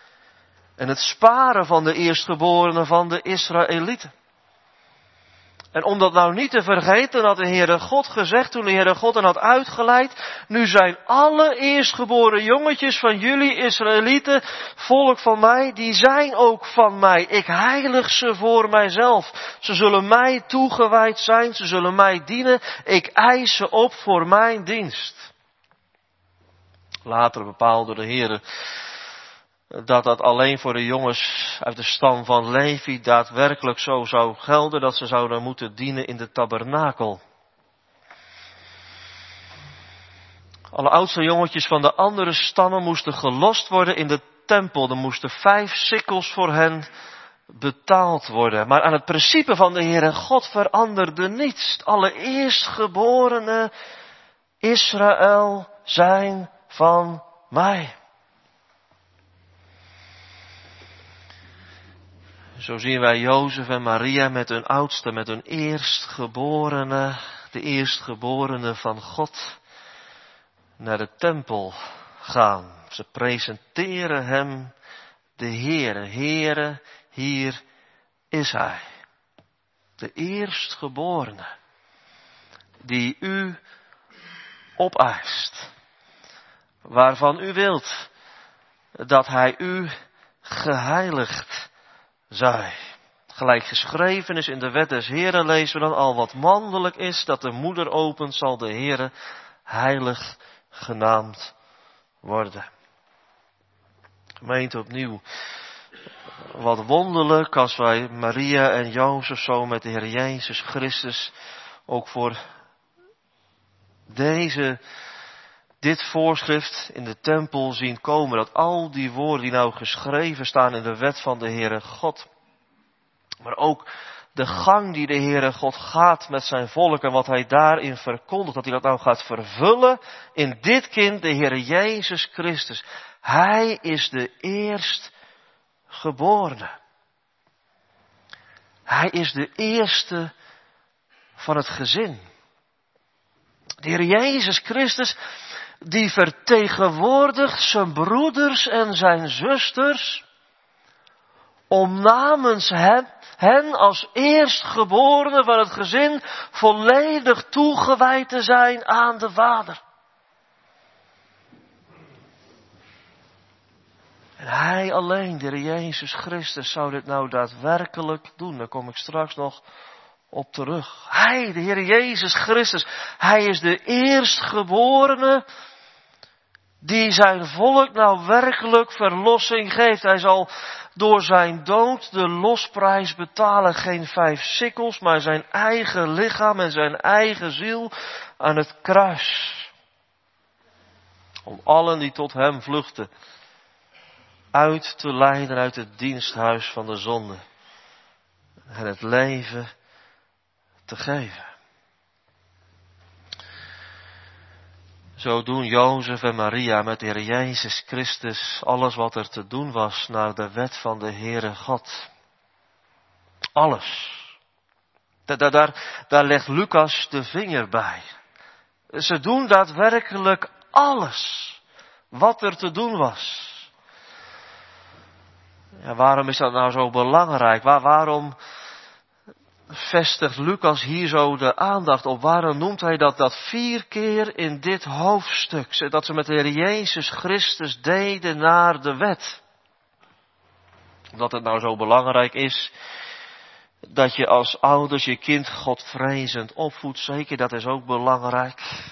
En het sparen van de eerstgeborenen van de Israëlieten. En om dat nou niet te vergeten, had de Heere God gezegd, toen de Heere God hen had uitgeleid, nu zijn alle eerstgeboren jongetjes van jullie Israëlieten, volk van mij, die zijn ook van mij. Ik heilig ze voor mijzelf. Ze zullen mij toegewijd zijn, ze zullen mij dienen. Ik eis ze op voor mijn dienst. Later bepaalde de Heere dat dat alleen voor de jongens uit de stam van Levi daadwerkelijk zo zou gelden, dat ze zouden moeten dienen in de tabernakel. Alle oudste jongetjes van de andere stammen moesten gelost worden in de tempel. Er moesten vijf sikkels voor hen betaald worden. Maar aan het principe van de Heere God veranderde niets. Alle eerstgeborenen Israël zijn van mij. Zo zien wij Jozef en Maria met hun oudste, met hun eerstgeborene, de eerstgeborene van God, naar de tempel gaan. Ze presenteren hem de Heere. Heere, hier is hij. De eerstgeborene, die u opeist. Waarvan u wilt dat hij u geheiligd zij. Gelijk geschreven is in de wet des Heren, lezen we dan: al wat mannelijk is, dat de moeder opent, zal de Heere heilig genaamd worden. Gemeente, opnieuw, wat wonderlijk als wij Maria en Jozef zo met de Heer Jezus Christus ook voor deze, dit voorschrift in de tempel zien komen. Dat al die woorden die nou geschreven staan in de wet van de Heere God. Maar ook de gang die de Heere God gaat met zijn volk en wat hij daarin verkondigt. Dat hij dat nou gaat vervullen in dit kind, de Heere Jezus Christus. Hij is de eerstgeborene. Hij is de eerste van het gezin. De Heer Jezus Christus, die vertegenwoordigt zijn broeders en zijn zusters, om namens hen, hen als eerstgeborene van het gezin volledig toegewijd te zijn aan de Vader. En hij alleen, de Heer Jezus Christus, zou dit nou daadwerkelijk doen. Daar kom ik straks nog op terug. Hij, de Heer Jezus Christus, hij is de eerstgeborene die zijn volk nou werkelijk verlossing geeft. Hij zal door zijn dood de losprijs betalen. Geen vijf sikkels, maar zijn eigen lichaam en zijn eigen ziel aan het kruis. Om allen die tot hem vluchten uit te leiden uit het diensthuis van de zonde. En het leven te geven. Zo doen Jozef en Maria met de Heer Jezus Christus alles wat er te doen was naar de wet van de Heere God. Alles. Daar, daar, daar legt Lucas de vinger bij. Ze doen daadwerkelijk alles wat er te doen was. Ja, waarom is dat nou zo belangrijk? Waar, waarom vestigt Lucas hier zo de aandacht op? Waarom noemt hij dat, dat vier keer in dit hoofdstuk? Dat ze met de Heer Jezus Christus deden naar de wet. Omdat het nou zo belangrijk is dat je als ouders je kind godvrezend opvoedt. Zeker, dat is ook belangrijk.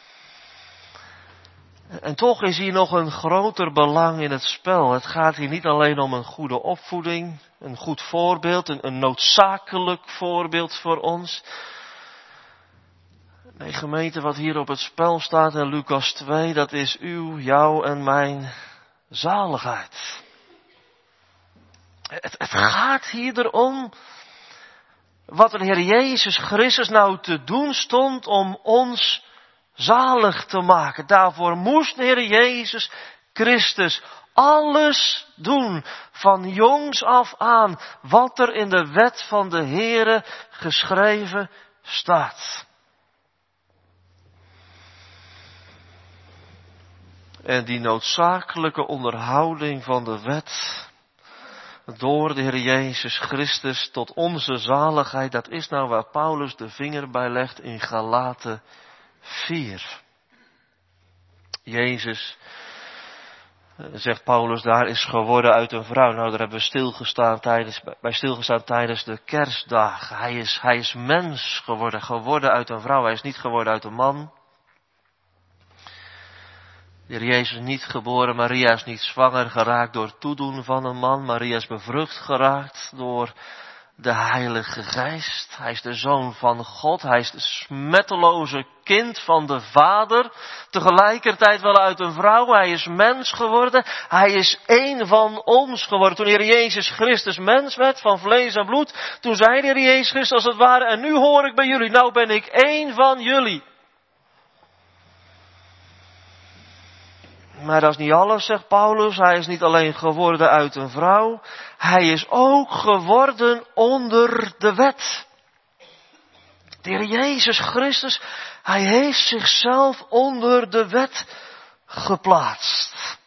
En toch is hier nog een groter belang in het spel. Het gaat hier niet alleen om een goede opvoeding, een goed voorbeeld, een, een noodzakelijk voorbeeld voor ons. Nee, gemeente, wat hier op het spel staat in Lucas twee, dat is uw, jouw en mijn zaligheid. Het, het gaat hier erom wat de Heer Jezus Christus nou te doen stond om ons zalig te maken. Daarvoor moest de Heer Jezus Christus alles doen, van jongs af aan, wat er in de wet van de Heere geschreven staat. En die noodzakelijke onderhouding van de wet, door de Heer Jezus Christus tot onze zaligheid. Dat is nou waar Paulus de vinger bij legt in Galaten vier. Jezus, zegt Paulus, daar is geworden uit een vrouw. Nou, daar hebben we stilgestaan tijdens, bij stilgestaan tijdens de kerstdagen. Hij is, hij is mens geworden, geworden uit een vrouw. Hij is niet geworden uit een man. De Heer Jezus is niet geboren, Maria is niet zwanger geraakt door toedoen van een man. Maria is bevrucht geraakt door de Heilige Geest. Hij is de Zoon van God, hij is de smetteloze kind van de Vader. Tegelijkertijd wel uit een vrouw, hij is mens geworden. Hij is één van ons geworden. Toen de Heer Jezus Christus mens werd van vlees en bloed, toen zei de Heer Jezus Christus als het ware, en nu hoor ik bij jullie, nou ben ik één van jullie. Maar dat is niet alles, zegt Paulus. Hij is niet alleen geworden uit een vrouw. Hij is ook geworden onder de wet. De Heer Jezus Christus, hij heeft zichzelf onder de wet geplaatst.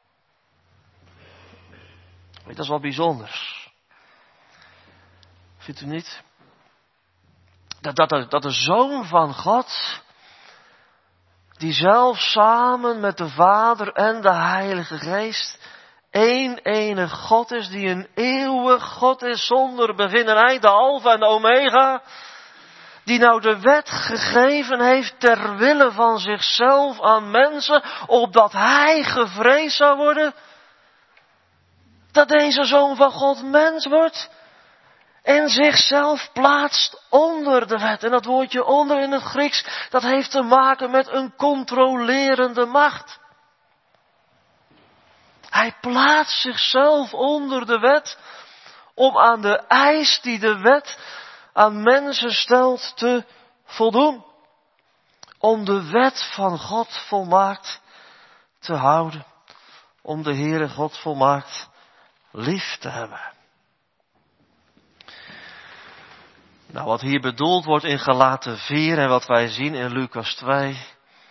Dat is wat bijzonders. Vindt u niet? Dat, dat, dat de Zoon van God, die zelf samen met de Vader en de Heilige Geest één enig God is, die een eeuwig God is zonder begin en eind, de Alpha en de Omega, die nou de wet gegeven heeft ter wille van zichzelf aan mensen, opdat hij gevreesd zou worden, dat deze Zoon van God mens wordt en zichzelf plaatst onder de wet. En dat woordje onder in het Grieks, dat heeft te maken met een controlerende macht. Hij plaatst zichzelf onder de wet om aan de eis die de wet aan mensen stelt te voldoen. Om de wet van God volmaakt te houden. Om de Heere God volmaakt lief te hebben. Nou, wat hier bedoeld wordt in Galaten vier en wat wij zien in Lucas twee,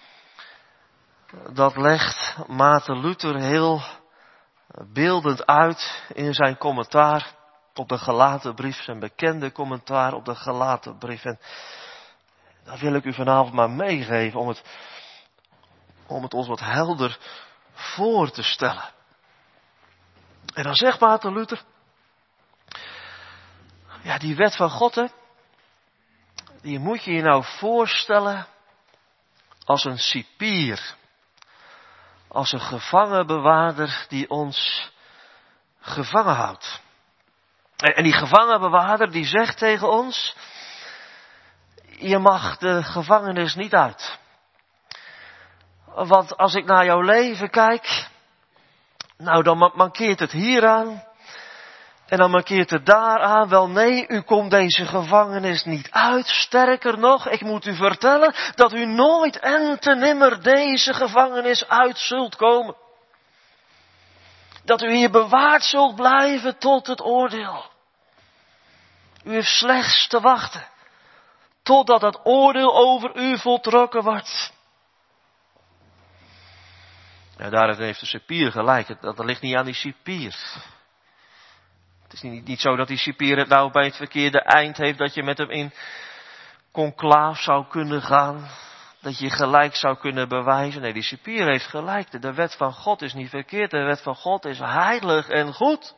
dat legt Maarten Luther heel beeldend uit in zijn commentaar op de Galatenbrief, zijn bekende commentaar op de Galatenbrief. En dat wil ik u vanavond maar meegeven om het, om het ons wat helder voor te stellen. En dan zegt Maarten Luther, ja, die wet van God, hè, die moet je je nou voorstellen als een cipier. Als een gevangenbewaarder die ons gevangen houdt. En die gevangenbewaarder die zegt tegen ons, je mag de gevangenis niet uit. Want als ik naar jouw leven kijk, nou dan mankeert het hieraan. En dan markeert het daaraan, wel nee, u komt deze gevangenis niet uit. Sterker nog, ik moet u vertellen dat u nooit en te nimmer deze gevangenis uit zult komen. Dat u hier bewaard zult blijven tot het oordeel. U heeft slechts te wachten totdat het oordeel over u voltrokken wordt. Ja, daar heeft de cipier gelijk, dat ligt niet aan die cipier. Het is niet, niet zo dat die cipier het nou bij het verkeerde eind heeft, dat je met hem in conclaaf zou kunnen gaan. Dat je gelijk zou kunnen bewijzen. Nee, die cipier heeft gelijk. De, de wet van God is niet verkeerd. De wet van God is heilig en goed.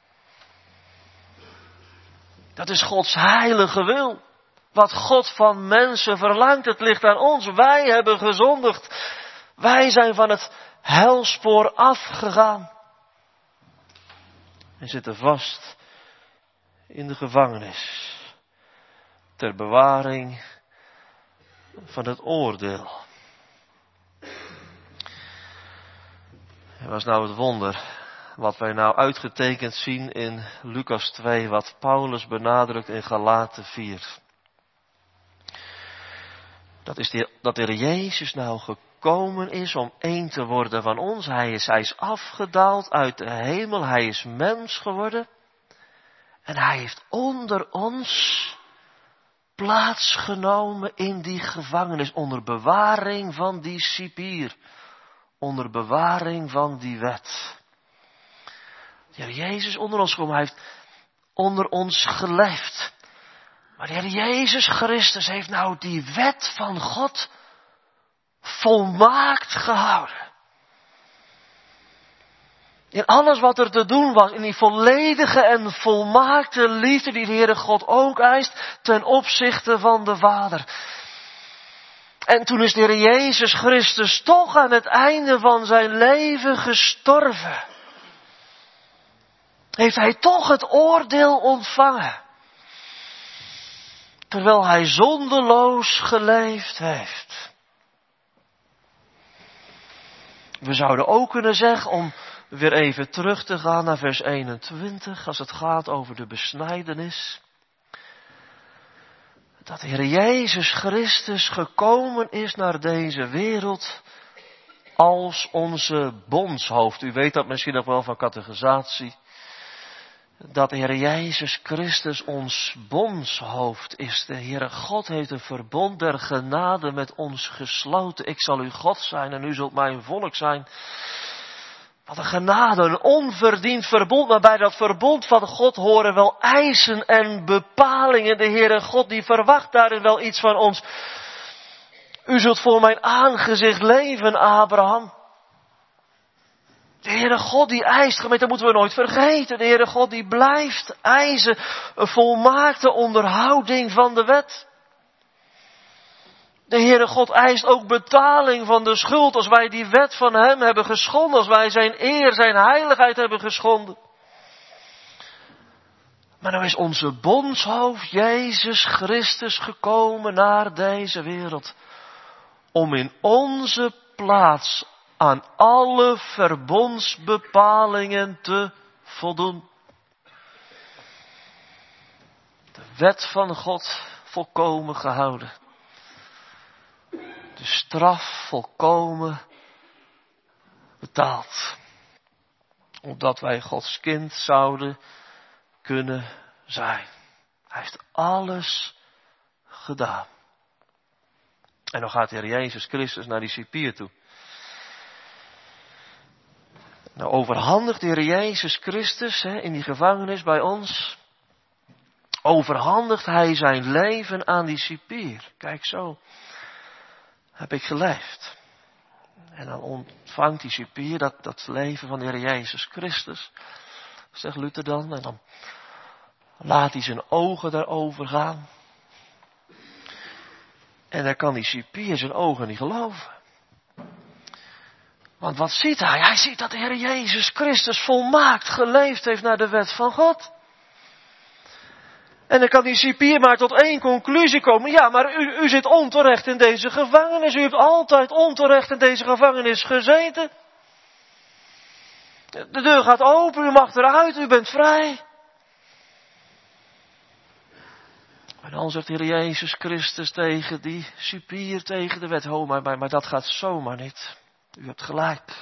Dat is Gods heilige wil. Wat God van mensen verlangt, het ligt aan ons. Wij hebben gezondigd. Wij zijn van het helspoor afgegaan. En zitten vast in de gevangenis. Ter bewaring van het oordeel. En wat is nou het wonder wat wij nou uitgetekend zien in Lucas twee, wat Paulus benadrukt in Galaten vier. Dat is de, dat de Jezus nou gekomen is om één te worden van ons. Hij is, hij is afgedaald uit de hemel, hij is mens geworden. En hij heeft onder ons plaatsgenomen in die gevangenis, onder bewaring van die cipier, onder bewaring van die wet. De Heer Jezus onder ons gekomen. Hij heeft onder ons geleefd. Maar de Heer Jezus Christus heeft nou die wet van God volmaakt gehouden. In alles wat er te doen was, in die volledige en volmaakte liefde die de Heere God ook eist ten opzichte van de Vader. En toen is de Heer Jezus Christus toch aan het einde van zijn leven gestorven. Heeft hij toch het oordeel ontvangen. Terwijl hij zondeloos geleefd heeft. We zouden ook kunnen zeggen, om weer even terug te gaan naar vers eenentwintig, als het gaat over de besnijdenis. Dat de Heer Jezus Christus gekomen is naar deze wereld als onze bondshoofd. U weet dat misschien nog wel van catechisatie. Dat de Heer Jezus Christus ons bondshoofd is. De Heere God heeft een verbond der genade met ons gesloten. Ik zal uw God zijn en u zult mijn volk zijn. Wat een genade, een onverdiend verbond. Maar bij dat verbond van God horen wel eisen en bepalingen. De Heere God die verwacht daarin wel iets van ons. U zult voor mijn aangezicht leven, Abraham. De Heere God die eist, gemeente, dat moeten we nooit vergeten. De Heere God die blijft eisen een volmaakte onderhouding van de wet. De Heere God eist ook betaling van de schuld als wij die wet van hem hebben geschonden. Als wij zijn eer, zijn heiligheid hebben geschonden. Maar nou is onze bondshoofd Jezus Christus gekomen naar deze wereld. Om in onze plaats aan alle verbondsbepalingen te voldoen. De wet van God volkomen gehouden. De straf volkomen betaald. Opdat wij Gods kind zouden kunnen zijn. Hij heeft alles gedaan. En dan gaat de Heer Jezus Christus naar die cipier toe. Nou overhandigt de Heer Jezus Christus hè, in die gevangenis bij ons. Overhandigt hij zijn leven aan die cipier. Kijk zo. Heb ik geleefd. En dan ontvangt die cipier dat, dat leven van de Heer Jezus Christus. Zegt Luther dan. En dan laat hij zijn ogen daarover gaan. En dan kan die cipier zijn ogen niet geloven. Want wat ziet hij? Hij ziet dat de Heer Jezus Christus volmaakt geleefd heeft naar de wet van God. En dan kan die cipier maar tot één conclusie komen. Ja, maar u, u zit onterecht in deze gevangenis. U heeft altijd onterecht in deze gevangenis gezeten. De deur gaat open, u mag eruit, u bent vrij. En dan zegt de Heer Jezus Christus tegen die cipier, tegen de wet. Oh, maar, maar, maar dat gaat zomaar niet. U hebt gelijk.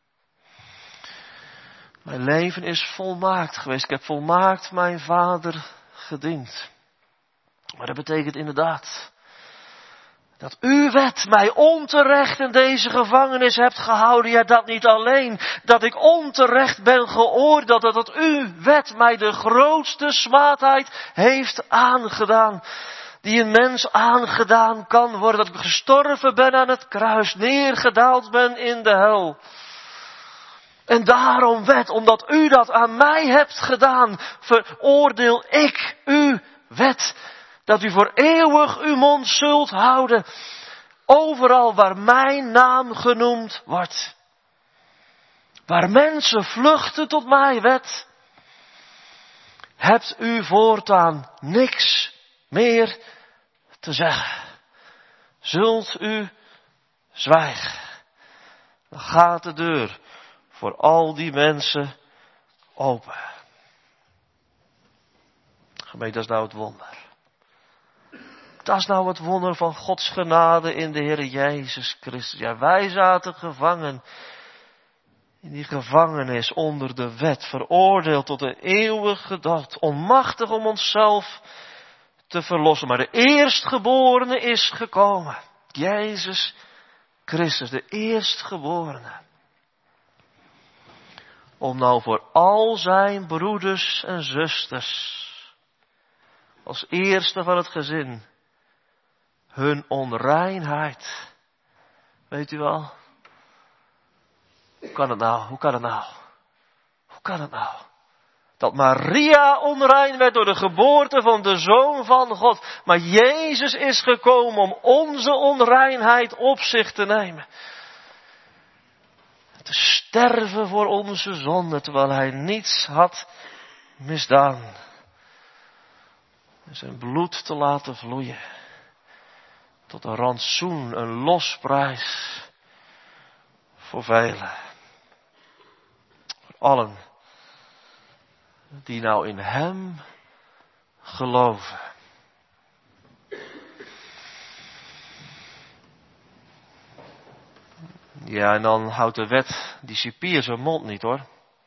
Mijn leven is volmaakt geweest. Ik heb volmaakt mijn Vader gediend. Maar dat betekent inderdaad dat uw wet mij onterecht in deze gevangenis hebt gehouden. Ja, dat niet alleen. Dat ik onterecht ben geoordeeld. Dat, dat uw wet mij de grootste smaadheid heeft aangedaan. Die een mens aangedaan kan worden. Dat ik gestorven ben aan het kruis. Neergedaald ben in de hel. En daarom wet, omdat u dat aan mij hebt gedaan, veroordeel ik uw wet. Dat u voor eeuwig uw mond zult houden. Overal waar mijn naam genoemd wordt. Waar mensen vluchten tot mijn wet. Hebt u voortaan niks meer te zeggen. Zult u zwijgen. Dan gaat de deur voor al die mensen open. Gemeente, dat is nou het wonder. Dat is nou het wonder van Gods genade in de Heer Jezus Christus. Ja, wij zaten gevangen in die gevangenis onder de wet, veroordeeld tot de eeuwige dood, onmachtig om onszelf te verlossen. Maar de eerstgeborene is gekomen. Jezus Christus, de eerstgeborene. om nou voor al zijn broeders en zusters, als eerste van het gezin, hun onreinheid. Weet u wel? Hoe kan het nou? Hoe kan het nou? Hoe kan het nou? Dat Maria onrein werd door de geboorte van de Zoon van God. Maar Jezus is gekomen om onze onreinheid op zich te nemen. Te sterven voor onze zonde, terwijl hij niets had misdaan. En zijn bloed te laten vloeien. Tot een rantsoen, een losprijs. Voor velen. Voor allen. Die nou in hem geloven. Ja, en dan houdt de wet, die cipier zijn mond niet hoor.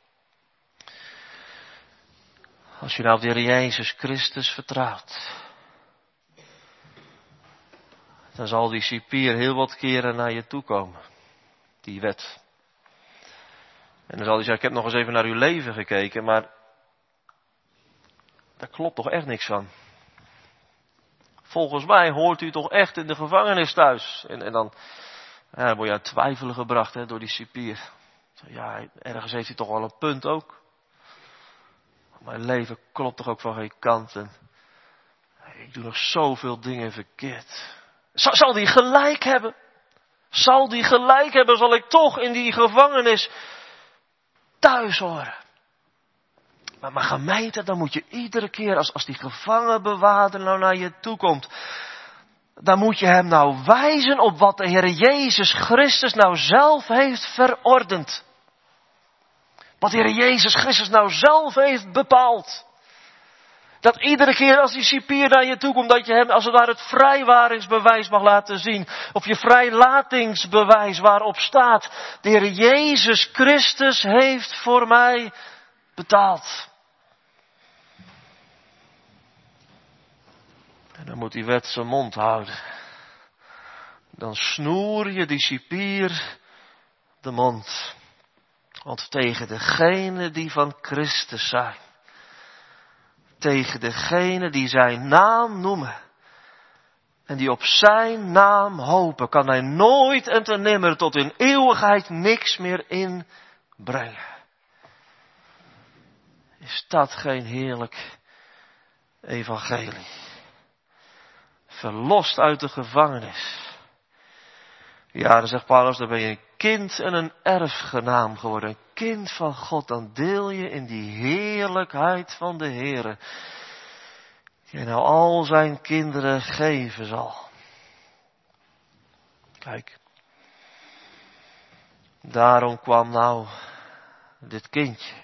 Als je nou op de Heer Jezus Christus vertrouwt. Dan zal die cipier heel wat keren naar je toe komen. Die wet. En dan zal hij zeggen, ik heb nog eens even naar uw leven gekeken, maar daar klopt toch echt niks van. Volgens mij hoort u toch echt in de gevangenis thuis. En, en dan, ja, dan word je aan het twijfelen gebracht hè, door die cipier. Ja, ergens heeft hij toch wel een punt ook. Mijn leven klopt toch ook van geen kant. En ik doe nog zoveel dingen verkeerd. Zal, zal die gelijk hebben? Zal die gelijk hebben? Zal ik toch in die gevangenis thuis horen? Maar, maar gemeente, dan moet je iedere keer als, als die gevangenbewaarder nou naar je toe komt. Dan moet je hem nou wijzen op wat de Heer Jezus Christus nou zelf heeft verordend. Wat de Heer Jezus Christus nou zelf heeft bepaald. Dat iedere keer als die cipier naar je toe komt, dat je hem als het ware het vrijwaringsbewijs mag laten zien. Of je vrijlatingsbewijs waarop staat, de Heer Jezus Christus heeft voor mij betaald. En dan moet die wet zijn mond houden. Dan snoer je die cipier de mond. Want tegen degene die van Christus zijn, tegen degene die zijn naam noemen en die op zijn naam hopen, kan hij nooit en ten nimmer tot in eeuwigheid niks meer inbrengen. Is dat geen heerlijk evangelie? Verlost uit de gevangenis. Ja, dan zegt Paulus, dan ben je een kind en een erfgenaam geworden. Een kind van God, dan deel je in die heerlijkheid van de Heere. Die hij nou al zijn kinderen geven zal. Kijk. Daarom kwam nou dit kindje.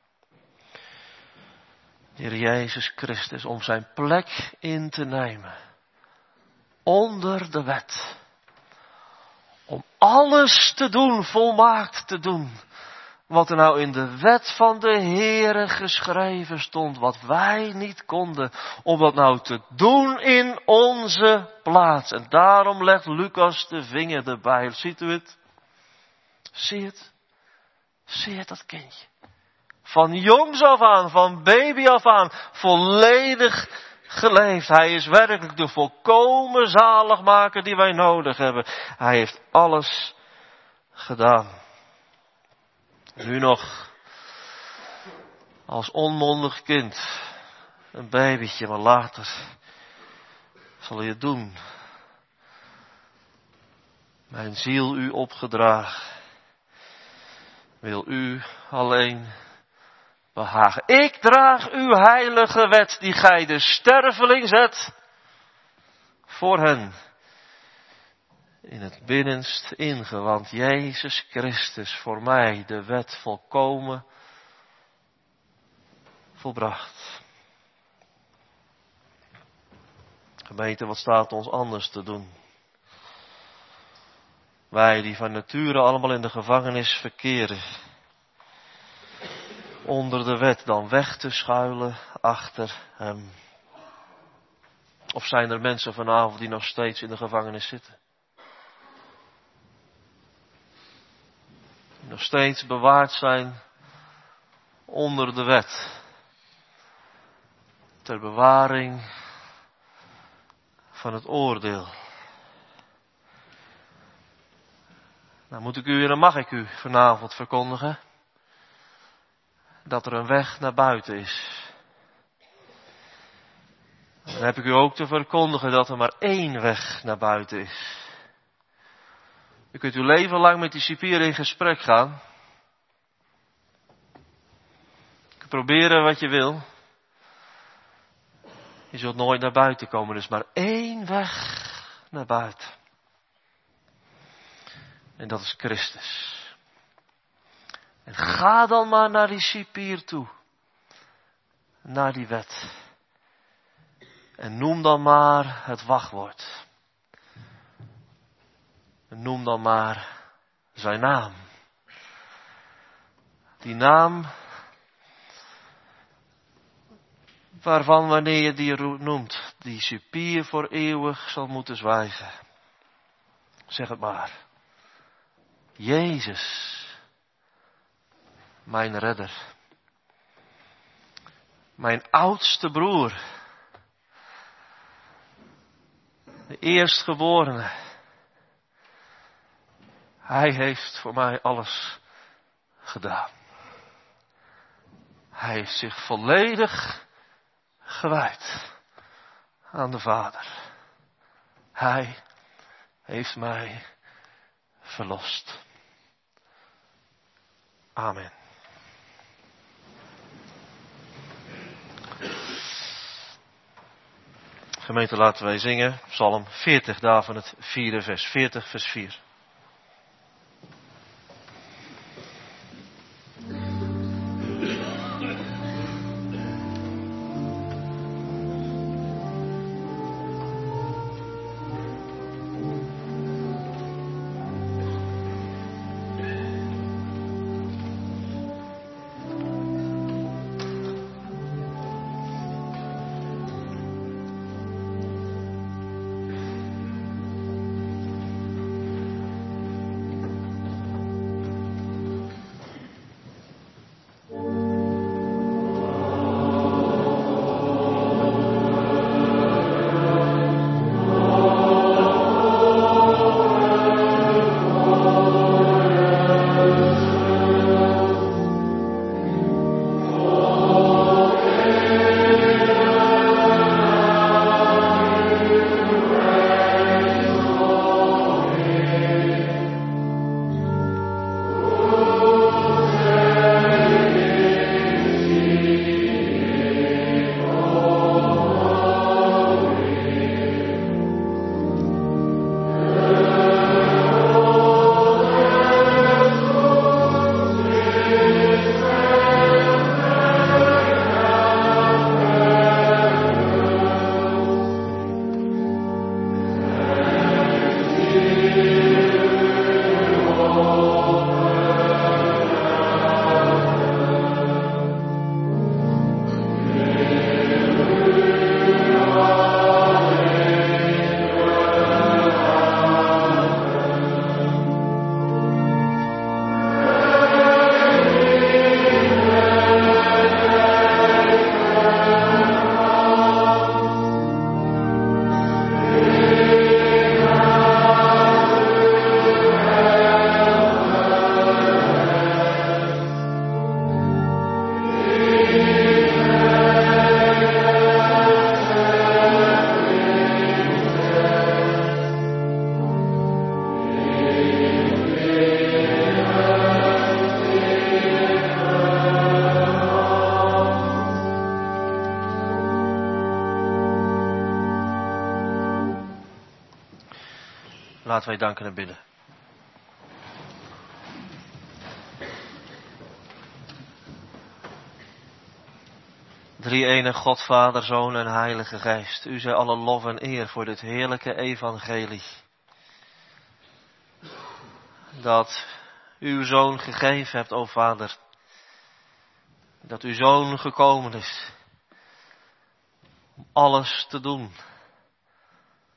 De Heer Jezus Christus, om zijn plek in te nemen. Onder de wet. Om alles te doen, volmaakt te doen. Wat er nou in de wet van de Heere geschreven stond. Wat wij niet konden. Om dat nou te doen in onze plaats. En daarom legt Lucas de vinger erbij. Ziet u het? Zie je het? Zie je het, dat kindje? Van jongs af aan, van baby af aan. Volledig geleefd. Hij is werkelijk de volkomen zaligmaker die wij nodig hebben. Hij heeft alles gedaan. Nu nog als onmondig kind. Een babytje, maar later zal hij het doen. Mijn ziel u opgedragen. Wil u alleen behagen. Ik draag uw heilige wet die gij de sterveling zet voor hen. In het binnenst ingewand Jezus Christus voor mij de wet volkomen volbracht. Gemeente, wat staat ons anders te doen? Wij die van nature allemaal in de gevangenis verkeren. Onder de wet dan weg te schuilen achter hem. Of zijn er mensen vanavond die nog steeds in de gevangenis zitten? Die nog steeds bewaard zijn onder de wet. Ter bewaring van het oordeel. Nou moet ik u en dan mag ik u vanavond verkondigen dat er een weg naar buiten is. Dan heb ik u ook te verkondigen dat er maar één weg naar buiten is. U kunt uw leven lang met die cipier in gesprek gaan. Je kunt proberen wat je wil. Je zult nooit naar buiten komen. Er is maar één weg naar buiten. En dat is Christus. En ga dan maar naar die cipier toe. Naar die wet. En noem dan maar het wachtwoord. En noem dan maar zijn naam. Die naam waarvan wanneer je die noemt, die cipier voor eeuwig zal moeten zwijgen. Zeg het maar. Jezus, mijn redder. Mijn oudste broer. De eerstgeborene. Hij heeft voor mij alles gedaan. Hij heeft zich volledig gewijd aan de Vader. Hij heeft mij verlost. Amen. Gemeente, laten wij zingen Psalm veertig, daarvan het vierde vers. veertig vers vier. Laten wij danken en bidden. Drie-enige God, Vader, Zoon en Heilige Geest. U zij alle lof en eer voor dit heerlijke evangelie. Dat u uw Zoon gegeven hebt, o Vader. Dat uw Zoon gekomen is. Om alles te doen.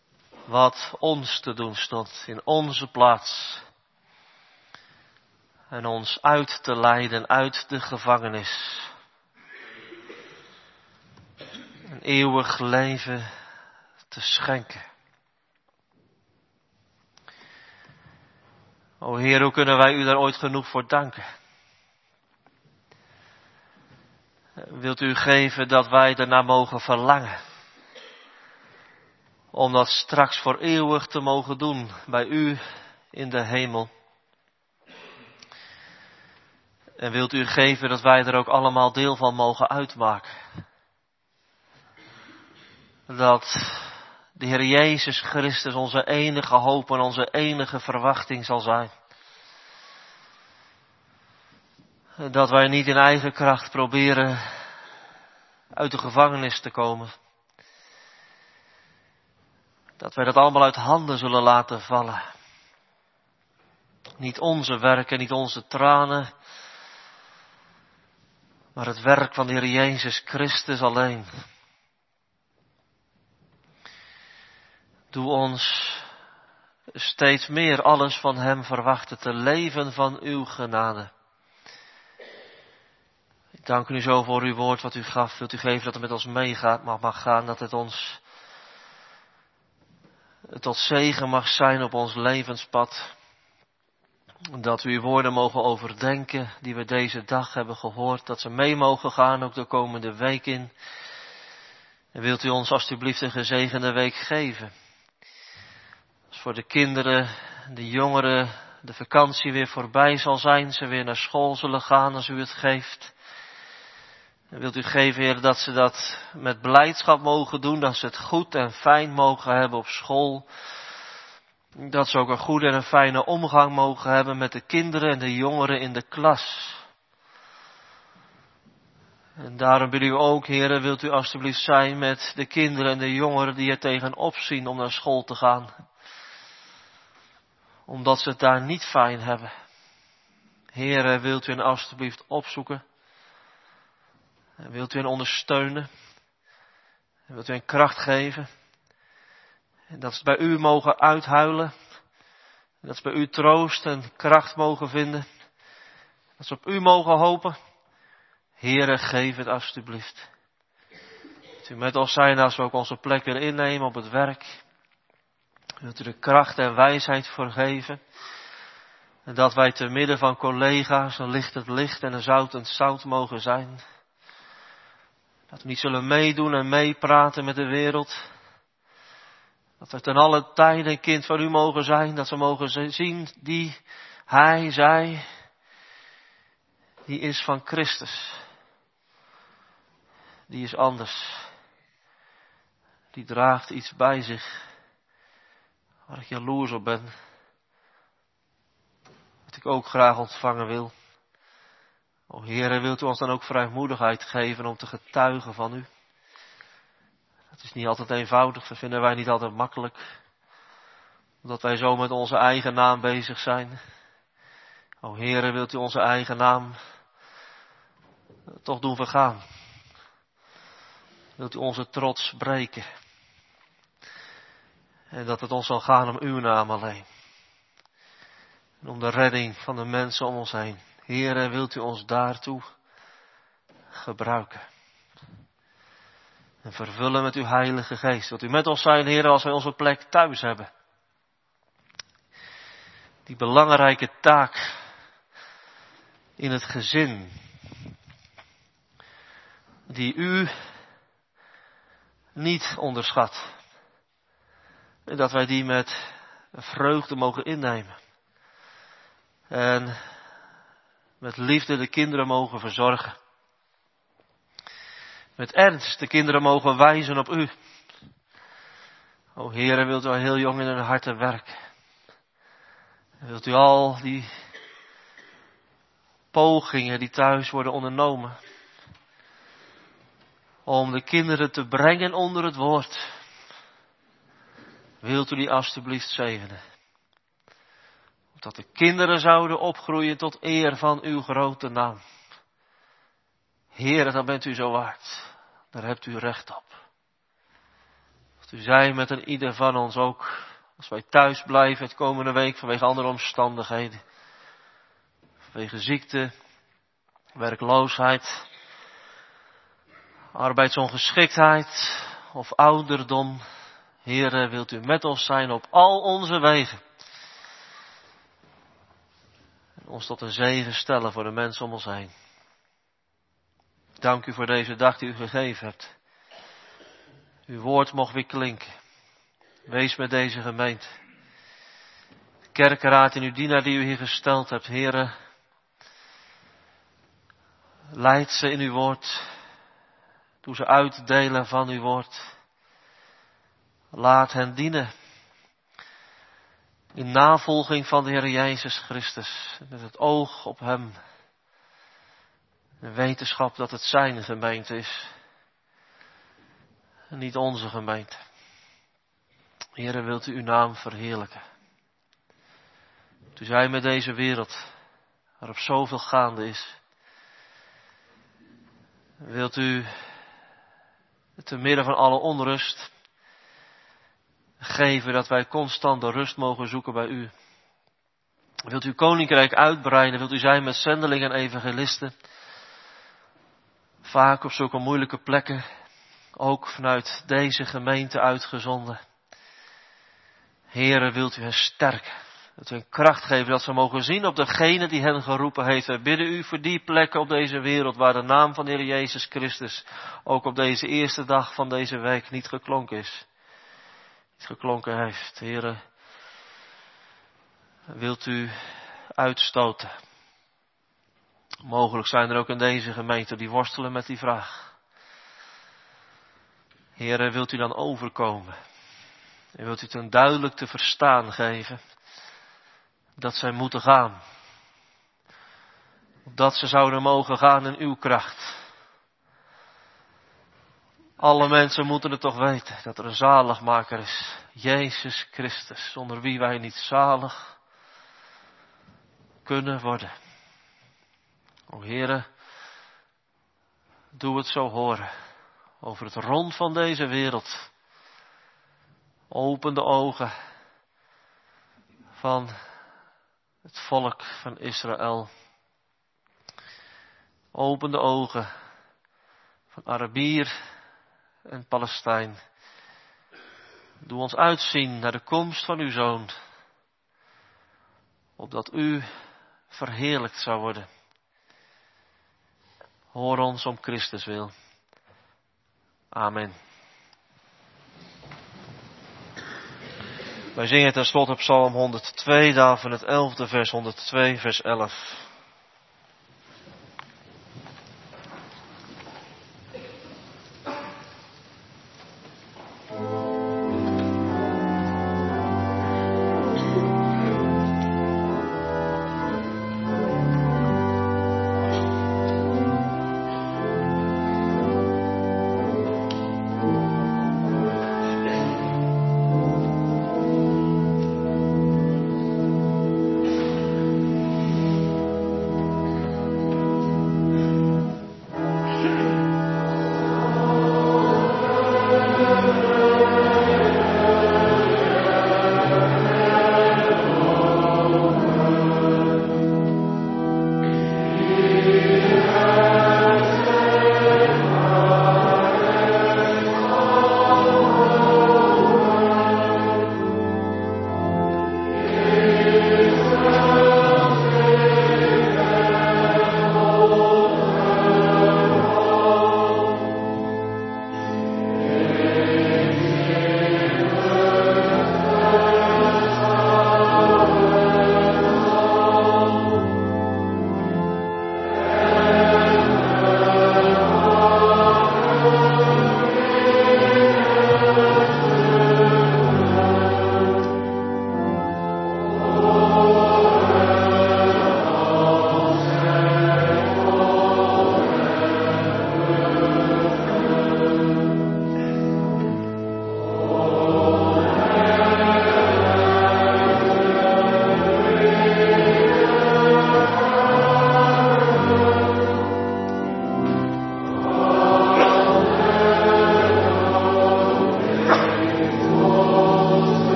Wat ons te doen stond in onze plaats. En ons uit te leiden uit de gevangenis. Een eeuwig leven te schenken. O Heer, hoe kunnen wij u daar ooit genoeg voor danken? Wilt u geven dat wij ernaar mogen verlangen? Om dat straks voor eeuwig te mogen doen bij u in de hemel. En wilt u geven dat wij er ook allemaal deel van mogen uitmaken? Dat de Heer Jezus Christus onze enige hoop en onze enige verwachting zal zijn. Dat wij niet in eigen kracht proberen uit de gevangenis te komen. Dat wij dat allemaal uit handen zullen laten vallen. Niet onze werken, niet onze tranen, maar het werk van de Heer Jezus Christus alleen. Doe ons steeds meer alles van Hem verwachten, te leven van uw genade. Ik dank u zo voor uw woord wat u gaf. Wilt u geven dat het met ons meegaat, mag, mag gaan, dat het ons tot zegen mag zijn op ons levenspad. Dat we uw woorden mogen overdenken die we deze dag hebben gehoord. Dat ze mee mogen gaan ook de komende week in. En wilt u ons alstublieft een gezegende week geven. Als voor de kinderen, de jongeren, de vakantie weer voorbij zal zijn. Ze weer naar school zullen gaan als u het geeft. En wilt u geven, Heer, dat ze dat met blijdschap mogen doen. Dat ze het goed en fijn mogen hebben op school. Dat ze ook een goede en een fijne omgang mogen hebben met de kinderen en de jongeren in de klas. En daarom bid u ook, Heer, wilt u alstublieft zijn met de kinderen en de jongeren die er tegenop zien om naar school te gaan. Omdat ze het daar niet fijn hebben. Heer, wilt u hen alstublieft opzoeken. En wilt u hen ondersteunen. En wilt u hen kracht geven. En dat ze bij u mogen uithuilen. En dat ze bij u troost en kracht mogen vinden. Dat ze op u mogen hopen. Heere, geef het alstublieft. Dat u met ons zijn als we ook onze plek weer innemen op het werk. Wilt u de kracht en wijsheid voor geven. En dat wij te midden van collega's een licht het licht en een zout het zout mogen zijn. Dat we niet zullen meedoen en meepraten met de wereld. Dat we ten alle tijden een kind van u mogen zijn. Dat we mogen zien die, hij, zij, die is van Christus. Die is anders. Die draagt iets bij zich. Waar ik jaloers op ben. Wat ik ook graag ontvangen wil. O Heere, wilt u ons dan ook vrijmoedigheid geven om te getuigen van u. Dat is niet altijd eenvoudig, dat vinden wij niet altijd makkelijk. Omdat wij zo met onze eigen naam bezig zijn. O Heere, wilt u onze eigen naam toch doen vergaan. Wilt u onze trots breken. En dat het ons zal gaan om uw naam alleen. En om de redding van de mensen om ons heen. Heere, wilt u ons daartoe gebruiken. En vervullen met uw heilige geest. Wilt u met ons zijn, Heere, als wij onze plek thuis hebben. Die belangrijke taak in het gezin. Die u niet onderschat. En dat wij die met vreugde mogen innemen. En met liefde de kinderen mogen verzorgen. Met ernst de kinderen mogen wijzen op u. O Heere, wilt u al heel jong in hun harten werken. En wilt u al die pogingen die thuis worden ondernomen. Om de kinderen te brengen onder het woord. Wilt u die alstublieft zegenen. Dat de kinderen zouden opgroeien tot eer van uw grote naam. Heere, dan bent u zo waard. Daar hebt u recht op. Dat u zij met een ieder van ons ook. Als wij thuis blijven het komende week vanwege andere omstandigheden. wegen ziekte, werkloosheid, arbeidsongeschiktheid of ouderdom. Heere, wilt u met ons zijn op al onze wegen. En ons tot een zegen stellen voor de mensen om ons heen. Dank u voor deze dag die u gegeven hebt. Uw woord mocht weer klinken. Wees met deze gemeente. De kerkenraad en uw dienaar die u hier gesteld hebt, Heere. Leid ze in uw woord. Doe ze uitdelen van uw woord. Laat hen dienen. In navolging van de Heer Jezus Christus. Met het oog op hem. De wetenschap dat het zijn gemeente is. En niet onze gemeente. Heere, wilt u uw naam verheerlijken. U zij met deze wereld. Waarop zoveel gaande is. Wilt u te midden van alle onrust geven dat wij constant de rust mogen zoeken bij u. Wilt u uw koninkrijk uitbreiden, wilt u zijn met zendelingen en evangelisten. Vaak op zulke moeilijke plekken, ook vanuit deze gemeente uitgezonden. Heere, wilt u hen sterken, dat u hen kracht geven, dat ze mogen zien op degene die hen geroepen heeft. Wij bidden u voor die plekken op deze wereld waar de naam van de Heer Jezus Christus ook op deze eerste dag van deze week niet geklonken is. Niet geklonken heeft. Heere, wilt u uitstoten. Mogelijk zijn er ook in deze gemeente die worstelen met die vraag. Heere, wilt u dan overkomen? En wilt u ten duidelijk te verstaan geven dat zij moeten gaan. Dat ze zouden mogen gaan in uw kracht. Alle mensen moeten het toch weten dat er een zaligmaker is. Jezus Christus, zonder wie wij niet zalig kunnen worden. O Heere, doe het zo horen over het rond van deze wereld. Open de ogen van het volk van Israël. Open de ogen van Arabier en Palestijn. Doe ons uitzien naar de komst van uw Zoon. Opdat u verheerlijkt zou worden. Hoor ons om Christus wil. Amen. Wij zingen tenslotte Psalm honderdtwee, daarvan het elfde vers, honderdtwee vers elf.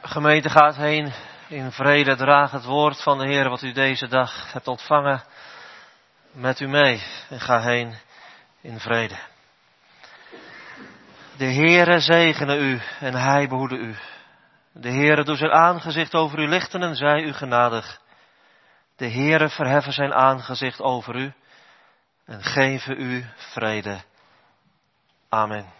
Gemeente, gaat heen in vrede, draag het woord van de Heer wat u deze dag hebt ontvangen met u mee. En ga heen in vrede. De Heere zegene u en hij behoede u. De Heere doet zijn aangezicht over u lichten en zij u genadig. De Heere verheffen zijn aangezicht over u en geven u vrede. Amen.